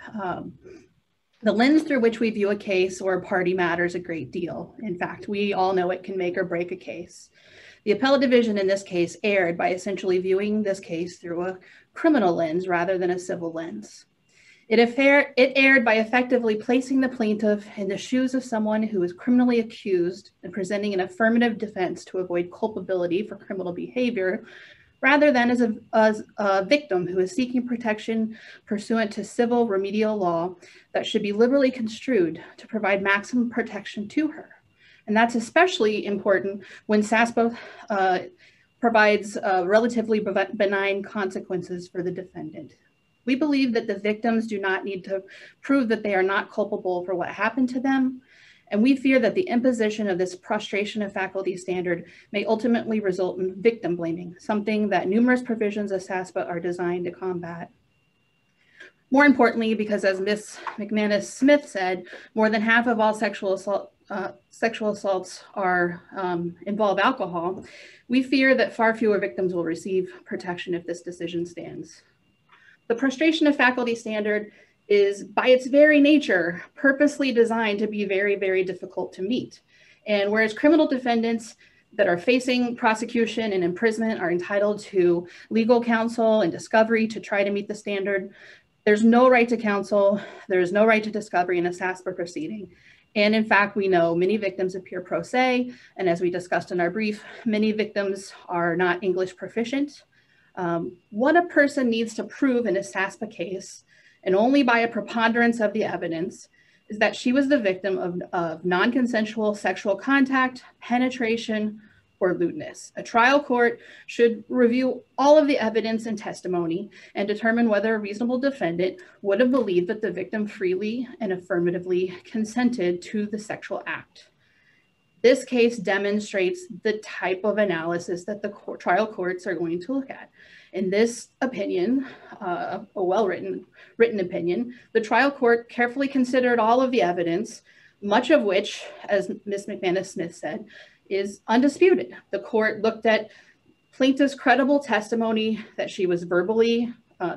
The lens through which we view a case or a party matters a great deal. In fact, we all know it can make or break a case. The appellate division in this case erred by essentially viewing this case through a criminal lens rather than a civil lens. It erred by effectively placing the plaintiff in the shoes of someone who is criminally accused and presenting an affirmative defense to avoid culpability for criminal behavior, rather than as a victim who is seeking protection pursuant to civil remedial law that should be liberally construed to provide maximum protection to her. And that's especially important when SASPA provides relatively benign consequences for the defendant. We believe that the victims do not need to prove that they are not culpable for what happened to them. And we fear that the imposition of this prostration of faculty standard may ultimately result in victim blaming, something that numerous provisions of SASPA are designed to combat. More importantly, because as Ms. McManus-Smith said, more than half of all sexual assaults involve alcohol, we fear that far fewer victims will receive protection if this decision stands. The prostration of faculty standard is, by its very nature, purposely designed to be very, very difficult to meet. And whereas criminal defendants that are facing prosecution and imprisonment are entitled to legal counsel and discovery to try to meet the standard, there's no right to counsel, there's no right to discovery in a SASPA proceeding. And in fact, we know many victims appear pro se, and as we discussed in our brief, many victims are not English proficient. What a person needs to prove in a SASPA case, and only by a preponderance of the evidence, is that she was the victim of non-consensual sexual contact, penetration, or lewdness. A trial court should review all of the evidence and testimony and determine whether a reasonable defendant would have believed that the victim freely and affirmatively consented to the sexual act. This case demonstrates the type of analysis that the trial courts are going to look at. In this opinion, a well-written opinion, the trial court carefully considered all of the evidence, much of which, as Ms. McManus-Smith said, is undisputed. The court looked at plaintiff's credible testimony that she was verbally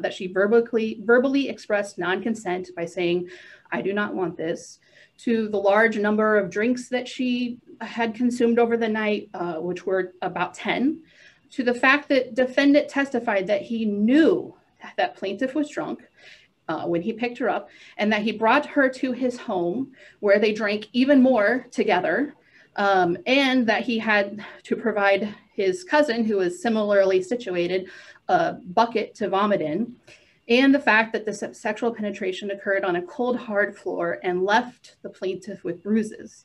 expressed non-consent by saying, "I do not want this," to the large number of drinks that she had consumed over the night, which were about 10, to the fact that defendant testified that he knew that plaintiff was drunk when he picked her up, and that he brought her to his home where they drank even more together, and that he had to provide his cousin, who was similarly situated, a bucket to vomit in, and the fact that the sexual penetration occurred on a cold, hard floor and left the plaintiff with bruises.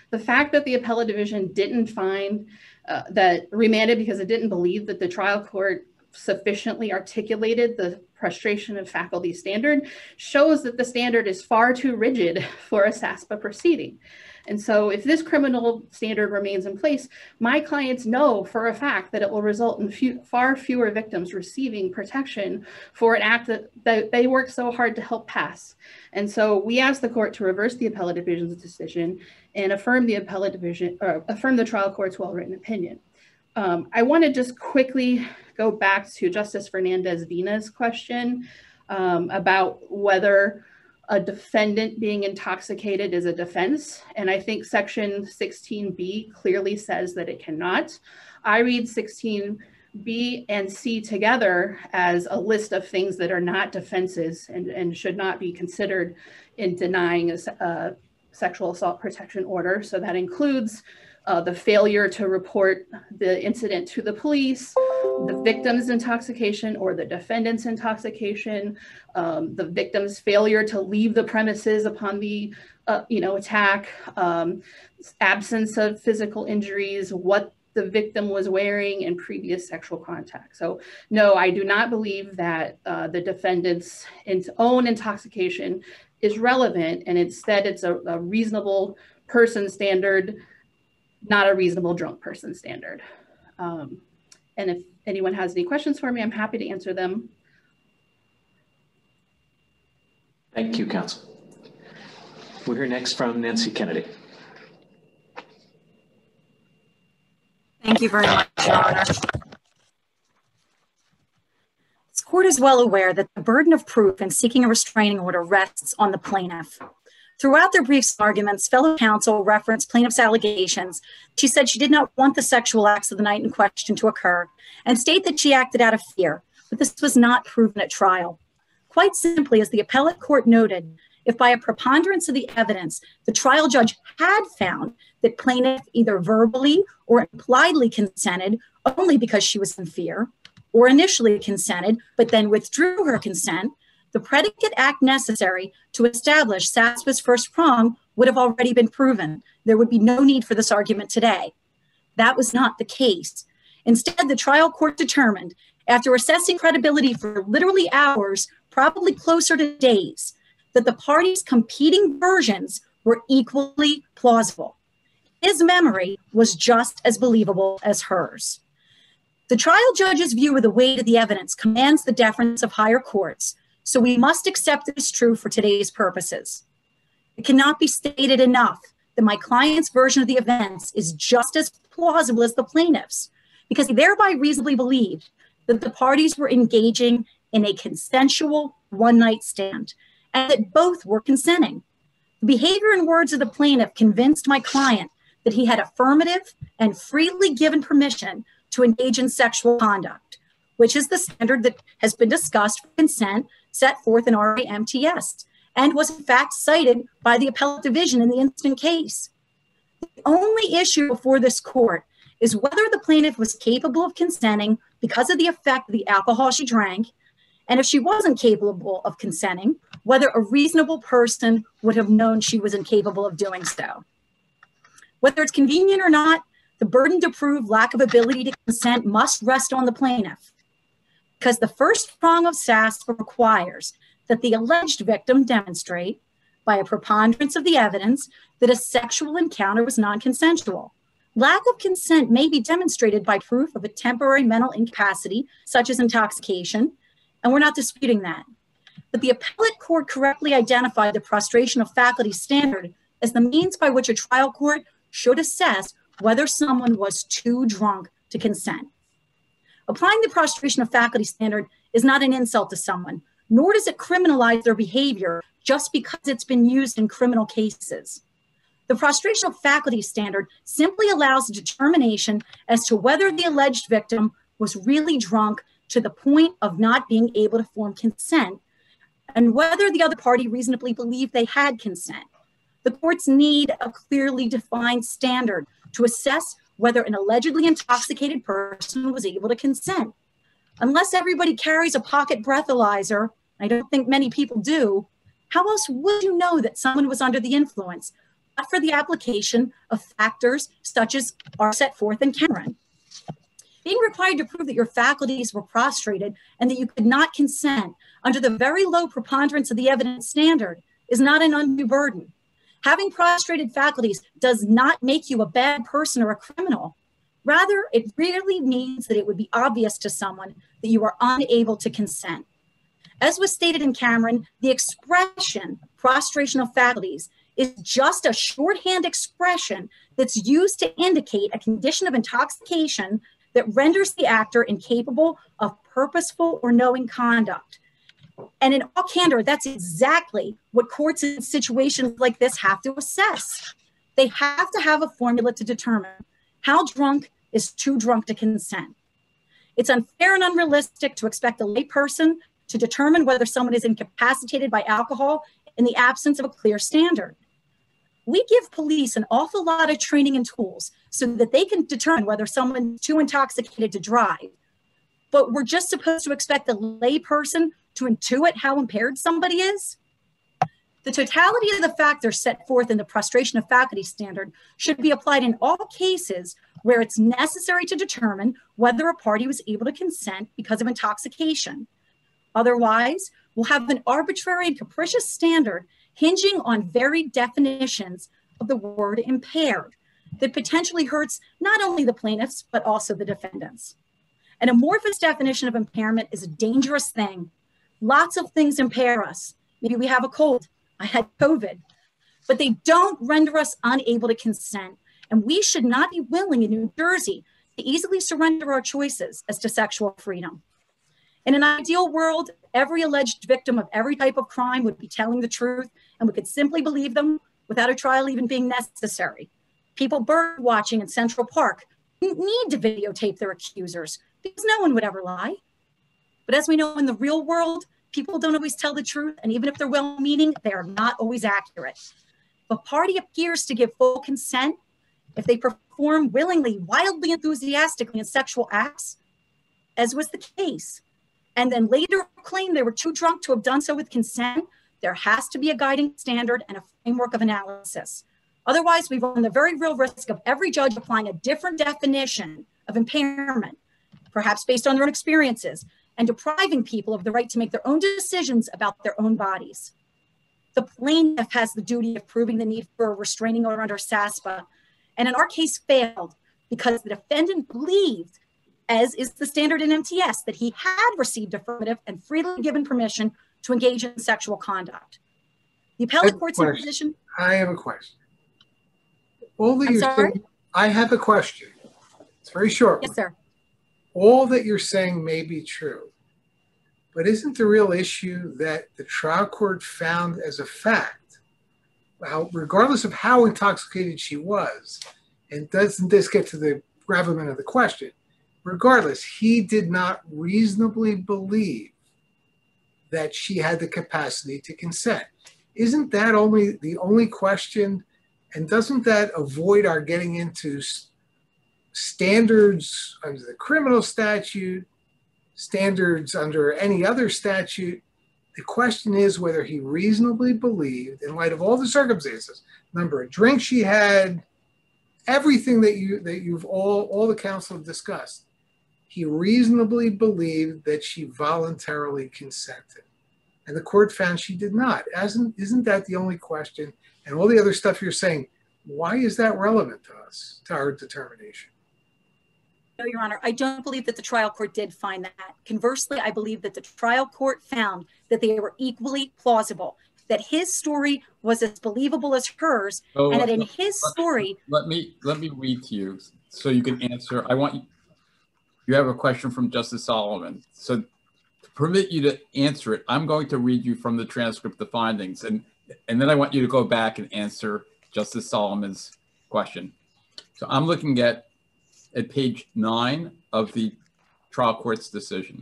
The fact that the appellate division didn't find that remanded because it didn't believe that the trial court sufficiently articulated the prostration of faculty standard shows that the standard is far too rigid for a SASPA proceeding. And so if this criminal standard remains in place, my clients know for a fact that it will result in far fewer victims receiving protection for an act that they worked so hard to help pass. And so we ask the court to reverse the appellate division's decision and affirm the appellate division, or affirm the trial court's well-written opinion. I want to just quickly go back to Justice Fernandez-Vina's question about whether a defendant being intoxicated is a defense. And I think section 16B clearly says that it cannot. I read 16B and C together as a list of things that are not defenses and should not be considered in denying a sexual assault protection order. So that includes the failure to report the incident to the police, the victim's intoxication or the defendant's intoxication, the victim's failure to leave the premises upon the attack, absence of physical injuries, what the victim was wearing, and previous sexual contact. So no, I do not believe that the defendant's own intoxication is relevant, and instead it's a reasonable person standard, not a reasonable drunk person standard. And if anyone has any questions for me, I'm happy to answer them. Thank you, counsel. We'll hear next from Nancy Kennedy. Thank you very much, Your Honor. This court is well aware that the burden of proof in seeking a restraining order rests on the plaintiff. Throughout their briefs and arguments, fellow counsel referenced plaintiff's allegations. She said she did not want the sexual acts of the night in question to occur and state that she acted out of fear, but this was not proven at trial. Quite simply, as the appellate court noted, if by a preponderance of the evidence, the trial judge had found that plaintiff either verbally or impliedly consented only because she was in fear, or initially consented but then withdrew her consent, the predicate act necessary to establish SASPA's first prong would have already been proven. There would be no need for this argument today. That was not the case. Instead, the trial court determined, after assessing credibility for literally hours, probably closer to days, that the parties' competing versions were equally plausible. His memory was just as believable as hers. The trial judge's view of the weight of the evidence commands the deference of higher courts, so we must accept it as true for today's purposes. It cannot be stated enough that my client's version of the events is just as plausible as the plaintiff's, because he thereby reasonably believed that the parties were engaging in a consensual one-night stand and that both were consenting. The behavior and words of the plaintiff convinced my client that he had affirmative and freely given permission to engage in sexual conduct, which is the standard that has been discussed for consent set forth in RAMTS and was in fact cited by the appellate division in the instant case. The only issue before this court is whether the plaintiff was capable of consenting because of the effect of the alcohol she drank, and if she wasn't capable of consenting, whether a reasonable person would have known she was incapable of doing so. Whether it's convenient or not, the burden to prove lack of ability to consent must rest on the plaintiff, because the first prong of SASPA requires that the alleged victim demonstrate, by a preponderance of the evidence, that a sexual encounter was non-consensual. Lack of consent may be demonstrated by proof of a temporary mental incapacity, such as intoxication, and we're not disputing that. But the appellate court correctly identified the prostration of faculty standard as the means by which a trial court should assess whether someone was too drunk to consent. Applying the prostration of faculty standard is not an insult to someone, nor does it criminalize their behavior just because it's been used in criminal cases. The prostration of faculty standard simply allows a determination as to whether the alleged victim was really drunk to the point of not being able to form consent, and whether the other party reasonably believed they had consent. The courts need a clearly defined standard to assess whether an allegedly intoxicated person was able to consent. Unless everybody carries a pocket breathalyzer, I don't think many people do, how else would you know that someone was under the influence but for the application of factors such as are set forth in Cameron. Being required to prove that your faculties were prostrated and that you could not consent under the very low preponderance of the evidence standard is not an undue burden. Having prostrated faculties does not make you a bad person or a criminal. Rather, it really means that it would be obvious to someone that you are unable to consent. As was stated in Cameron, the expression prostration of faculties is just a shorthand expression that's used to indicate a condition of intoxication that renders the actor incapable of purposeful or knowing conduct. And in all candor, that's exactly what courts in situations like this have to assess. They have to have a formula to determine how drunk is too drunk to consent. It's unfair and unrealistic to expect a layperson to determine whether someone is incapacitated by alcohol in the absence of a clear standard. We give police an awful lot of training and tools so that they can determine whether someone's too intoxicated to drive. But we're just supposed to expect a layperson to intuit how impaired somebody is? The totality of the factors set forth in the prostration of faculty standard should be applied in all cases where it's necessary to determine whether a party was able to consent because of intoxication. Otherwise, we'll have an arbitrary and capricious standard hinging on varied definitions of the word impaired that potentially hurts not only the plaintiffs, but also the defendants. An amorphous definition of impairment is a dangerous thing. Lots of things impair us. Maybe we have a cold. I had COVID, but they don't render us unable to consent. And we should not be willing in New Jersey to easily surrender our choices as to sexual freedom. In an ideal world, every alleged victim of every type of crime would be telling the truth, and we could simply believe them without a trial even being necessary. People bird watching in Central Park didn't need to videotape their accusers because no one would ever lie. But as we know in the real world, people don't always tell the truth, and even if they're well-meaning, they are not always accurate. If a party appears to give full consent, if they perform willingly, wildly enthusiastically in sexual acts, as was the case, and then later claim they were too drunk to have done so with consent, there has to be a guiding standard and a framework of analysis. Otherwise, we run the very real risk of every judge applying a different definition of impairment, perhaps based on their own experiences, and depriving people of the right to make their own decisions about their own bodies. The plaintiff has the duty of proving the need for a restraining order under SASPA, and in our case failed because the defendant believed, as is the standard in MTS, that he had received affirmative and freely given permission to engage in sexual conduct. The appellate court's position. I have a question. All that I'm you're sorry? saying, I have a question. It's very short. Yes, sir. All that you're saying may be true, but isn't the real issue that the trial court found as a fact, well, regardless of how intoxicated she was, and doesn't this get to the gravamen of the question, regardless, he did not reasonably believe that she had the capacity to consent. Isn't that the only question? And doesn't that avoid our getting into standards under the criminal statute, standards under any other statute? The question is whether he reasonably believed, in light of all the circumstances, number of drinks she had, everything that you've all the counsel have discussed, he reasonably believed that she voluntarily consented. And the court found she did not. Isn't that the only question? And all the other stuff you're saying, why is that relevant to us, to our determination? No, Your Honor, I don't believe that the trial court did find that. Conversely, I believe that the trial court found that they were equally plausible, that his story was as believable as hers, and that in his story... Let me read to you so you can answer. You have a question from Justice Solomon. So to permit you to answer it, I'm going to read you from the transcript the findings, and then I want you to go back and answer Justice Solomon's question. So I'm looking at page 9 of the trial court's decision.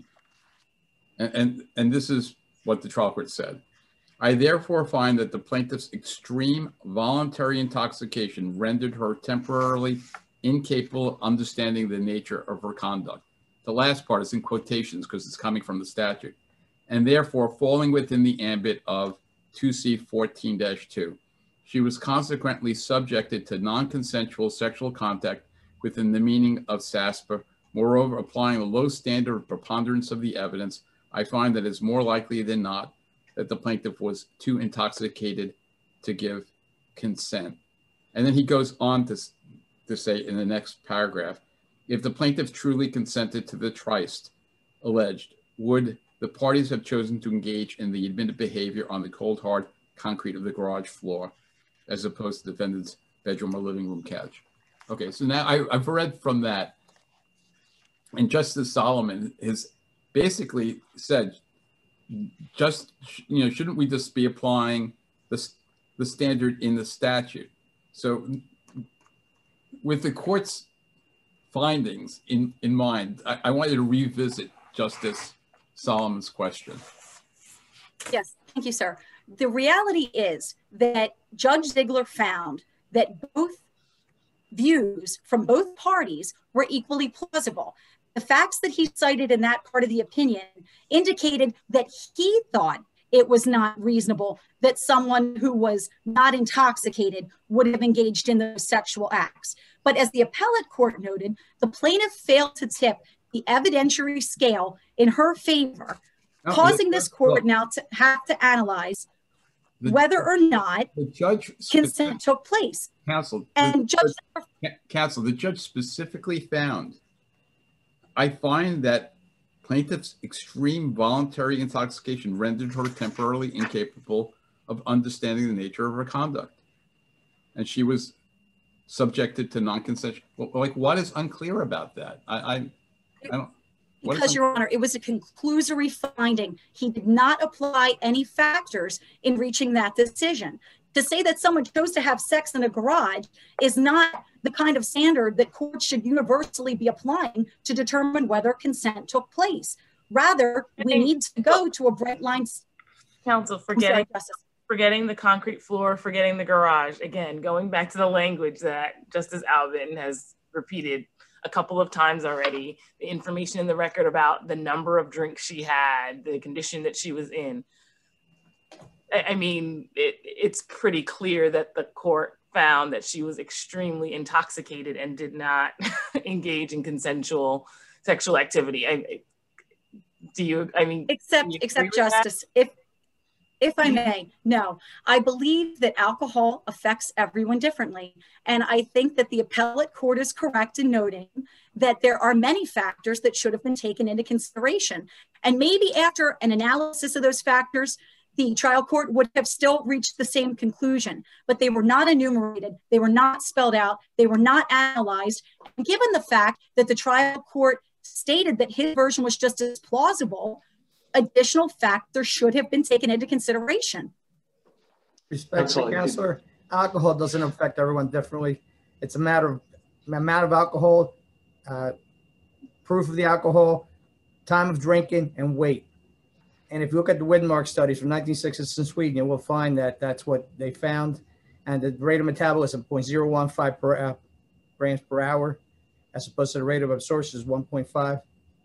And this is what the trial court said. I therefore find that the plaintiff's extreme voluntary intoxication rendered her temporarily incapable of understanding the nature of her conduct. The last part is in quotations because it's coming from the statute. And therefore falling within the ambit of 2C14-2. She was consequently subjected to non-consensual sexual contact within the meaning of SASPA. Moreover, applying a low standard of preponderance of the evidence, I find that it's more likely than not that the plaintiff was too intoxicated to give consent. And then he goes on to say in the next paragraph, if the plaintiff truly consented to the tryst alleged, would the parties have chosen to engage in the admitted behavior on the cold, hard concrete of the garage floor, as opposed to the defendant's bedroom or living room couch? Okay, so now I've read from that, and Justice Solomon has basically said, just, shouldn't we just be applying the standard in the statute? So with the court's findings in mind, I wanted to revisit Justice Solomon's question. Yes, thank you, sir. The reality is that Judge Ziegler found that both views from both parties were equally plausible. The facts that he cited in that part of the opinion indicated that he thought it was not reasonable that someone who was not intoxicated would have engaged in those sexual acts. But as the appellate court noted, the plaintiff failed to tip the evidentiary scale in her favor, causing this court now to have to analyze whether or not the judge consent took place. Counsel, and the judge specifically found, I find that plaintiff's extreme voluntary intoxication rendered her temporarily incapable of understanding the nature of her conduct. And she was subjected to non-consensual. Like, what is unclear about that? I don't. Because, Your Honor, it was a conclusory finding. He did not apply any factors in reaching that decision. To say that someone chose to have sex in a garage is not the kind of standard that courts should universally be applying to determine whether consent took place. Rather, we need to go to a bright line. Counsel, forgetting the concrete floor, forgetting the garage. Again, going back to the language that Justice Alvin has repeated a couple of times already, the information in the record about the number of drinks she had, the condition that she was in. I mean, it's pretty clear that the court found that she was extremely intoxicated and did not engage in consensual sexual activity. Except Justice, if I may, no, I believe that alcohol affects everyone differently. And I think that the appellate court is correct in noting that there are many factors that should have been taken into consideration. And maybe after an analysis of those factors, the trial court would have still reached the same conclusion, but they were not enumerated, they were not spelled out, they were not analyzed. And given the fact that the trial court stated that his version was just as plausible, additional factors should have been taken into consideration. Respectfully, Counselor, alcohol doesn't affect everyone differently. It's a matter of amount of alcohol, proof of the alcohol, time of drinking, and weight. And if you look at the Widmark studies from 1960s in Sweden, you will find that that's what they found. And the rate of metabolism, 0.015 grams per hour, as opposed to the rate of absorption is 1.5.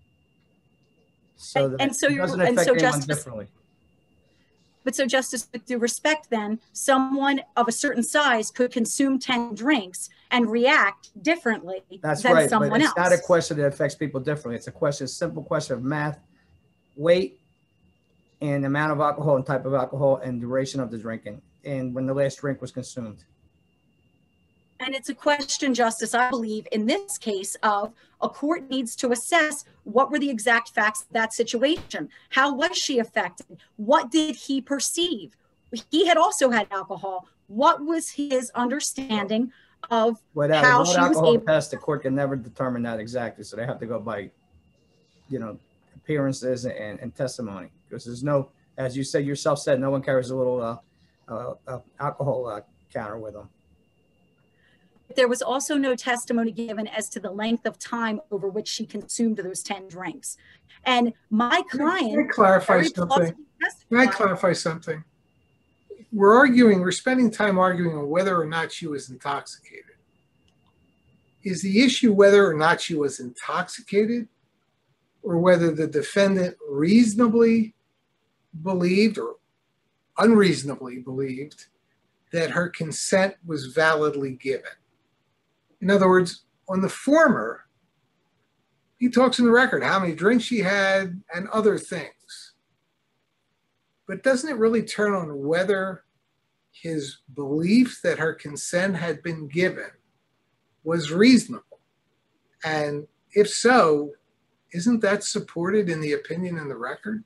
So that doesn't affect anyone differently. But so, Justice, with due respect then, someone of a certain size could consume 10 drinks and react differently than someone else. It's not a question that affects people differently. It's a simple question of math, weight, and amount of alcohol and type of alcohol and duration of the drinking and when the last drink was consumed. And it's a question, Justice, I believe, in this case of a court needs to assess what were the exact facts of that situation. How was she affected? What did he perceive? He had also had alcohol. What was his understanding of how she was able? Test, the court can never determine that exactly. So they have to go by, appearances and testimony. Because there's no, as you said yourself said, no one carries a little alcohol counter with them. There was also no testimony given as to the length of time over which she consumed those 10 drinks. And my client— Can I clarify something? Can I clarify something? We're spending time arguing on whether or not she was intoxicated. Is the issue whether or not she was intoxicated, or whether the defendant reasonably believed or unreasonably believed that her consent was validly given. In other words, on the former, he talks in the record how many drinks she had and other things. But doesn't it really turn on whether his belief that her consent had been given was reasonable? And if so, isn't that supported in the opinion in the record?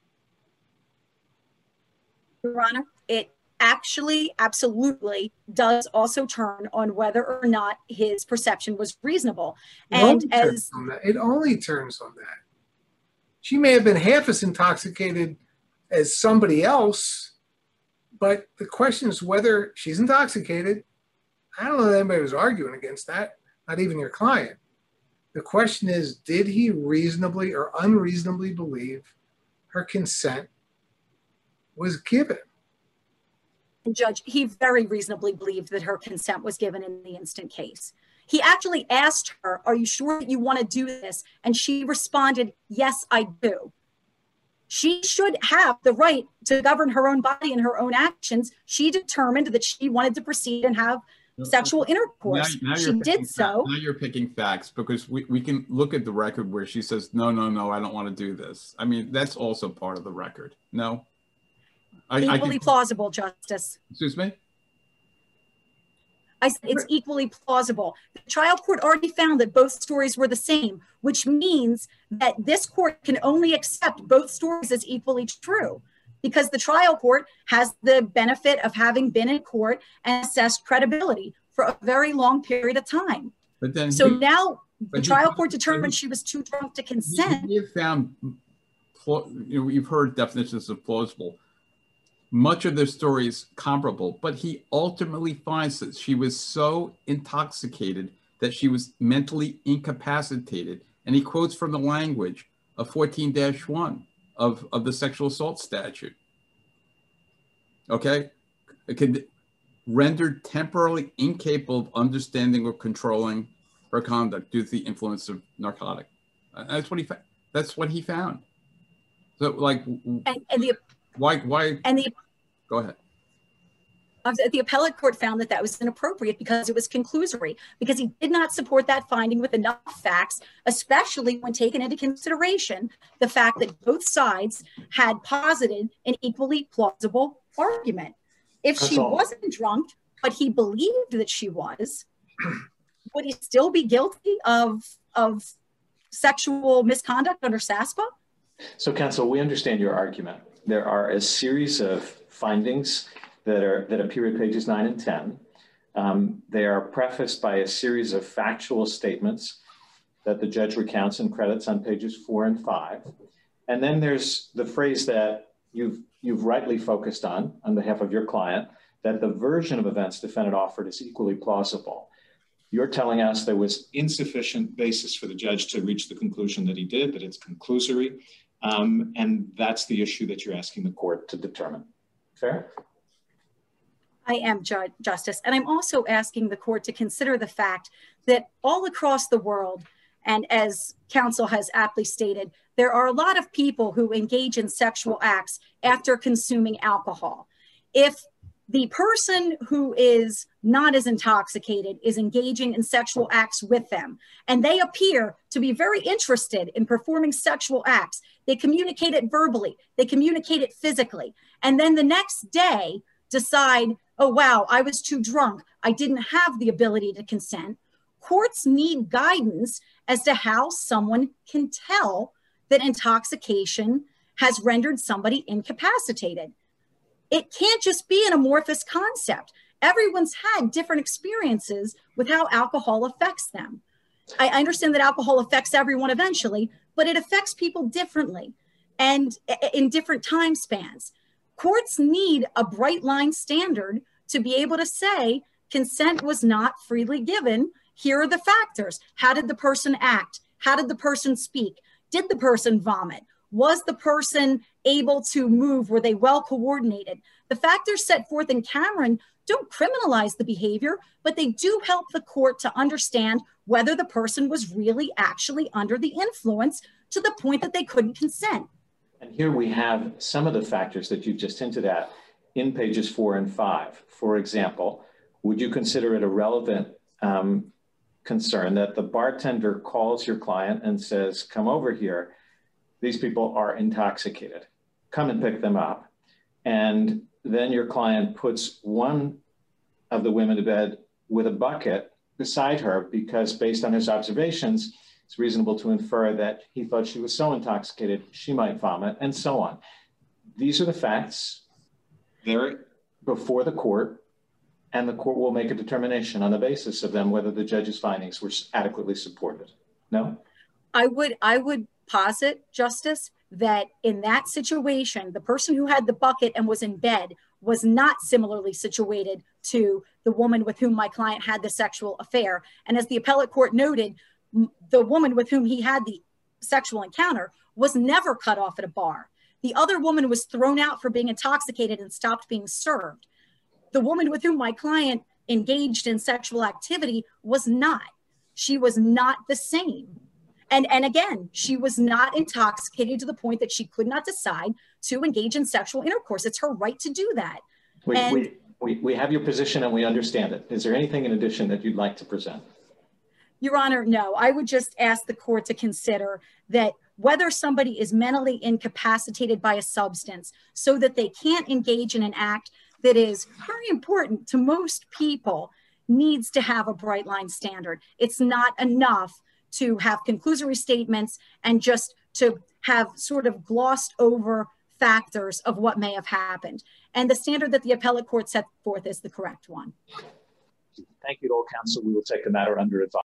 Your Honor, it actually absolutely does also turn on whether or not his perception was reasonable. And it only turns on that. She may have been half as intoxicated as somebody else, but the question is whether she's intoxicated. I don't know that anybody was arguing against that, not even your client. The question is, did he reasonably or unreasonably believe her consent was given? Judge, he very reasonably believed that her consent was given in the instant case. He actually asked her, "Are you sure that you want to do this?" And she responded, "Yes, I do." She should have the right to govern her own body and her own actions. She determined that she wanted to proceed and have sexual intercourse. She did so. Now you're picking facts, because we can look at the record where she says, no, I don't want to do this. I mean, that's also part of the record. No? Equally plausible, Justice. Excuse me? I said it's equally plausible. The trial court already found that both stories were the same, which means that this court can only accept both stories as equally true, because the trial court has the benefit of having been in court and assessed credibility for a very long period of time. But then now the trial court determined she was too drunk to consent. You've found, you've heard definitions of plausible. Much of their story is comparable, but he ultimately finds that she was so intoxicated that she was mentally incapacitated. And he quotes from the language of 14-1 of the sexual assault statute. Okay? It could rendered temporarily incapable of understanding or controlling her conduct due to the influence of narcotic. That's what he found. So, like, why? Go ahead. The appellate court found that was inappropriate because it was conclusory, because he did not support that finding with enough facts, especially when taken into consideration the fact that both sides had posited an equally plausible argument. If she wasn't drunk, but he believed that she was, would he still be guilty of sexual misconduct under SASPA? So, counsel, we understand your argument. There are a series of findings that appear at pages 9 and 10. They are prefaced by a series of factual statements that the judge recounts and credits on pages 4 and 5. And then there's the phrase that you've rightly focused on behalf of your client, that the version of events defendant offered is equally plausible. You're telling us there was insufficient basis for the judge to reach the conclusion that he did, that it's conclusory, and that's the issue that you're asking the court to determine. Fair? I am, Justice. And I'm also asking the court to consider the fact that all across the world, and as counsel has aptly stated, there are a lot of people who engage in sexual acts after consuming alcohol. If the person who is not as intoxicated is engaging in sexual acts with them, and they appear to be very interested in performing sexual acts, they communicate it verbally, they communicate it physically, and then the next day decide, oh, wow, I was too drunk, I didn't have the ability to consent. Courts need guidance as to how someone can tell that intoxication has rendered somebody incapacitated. It can't just be an amorphous concept. Everyone's had different experiences with how alcohol affects them. I understand that alcohol affects everyone eventually, but it affects people differently and in different time spans. Courts need a bright line standard to be able to say consent was not freely given. Here are the factors. How did the person act? How did the person speak? Did the person vomit? Was the person able to move? Were they well coordinated? The factors set forth in Cameron don't criminalize the behavior, but they do help the court to understand whether the person was really actually under the influence to the point that they couldn't consent. And here we have some of the factors that you just hinted at. in pages 4 and 5. For example, would you consider it a relevant concern that the bartender calls your client and says, come over here, these people are intoxicated, come and pick them up. And then your client puts one of the women to bed with a bucket beside her because based on his observations, it's reasonable to infer that he thought she was so intoxicated, she might vomit, and so on. These are the facts. They're before the court, and the court will make a determination on the basis of them whether the judge's findings were adequately supported. No? I would posit, Justice, that in that situation, the person who had the bucket and was in bed was not similarly situated to the woman with whom my client had the sexual affair. And as the appellate court noted, the woman with whom he had the sexual encounter was never cut off at a bar. The other woman was thrown out for being intoxicated and stopped being served. The woman with whom my client engaged in sexual activity was not. She was not the same. And again, she was not intoxicated to the point that she could not decide to engage in sexual intercourse. It's her right to do that. We have your position and we understand it. Is there anything in addition that you'd like to present? Your Honor, no. I would just ask the court to consider that whether somebody is mentally incapacitated by a substance so that they can't engage in an act that is very important to most people needs to have a bright line standard. It's not enough to have conclusory statements and just to have sort of glossed over factors of what may have happened. And the standard that the appellate court set forth is the correct one. Thank you to all counsel. We will take the matter under advisement.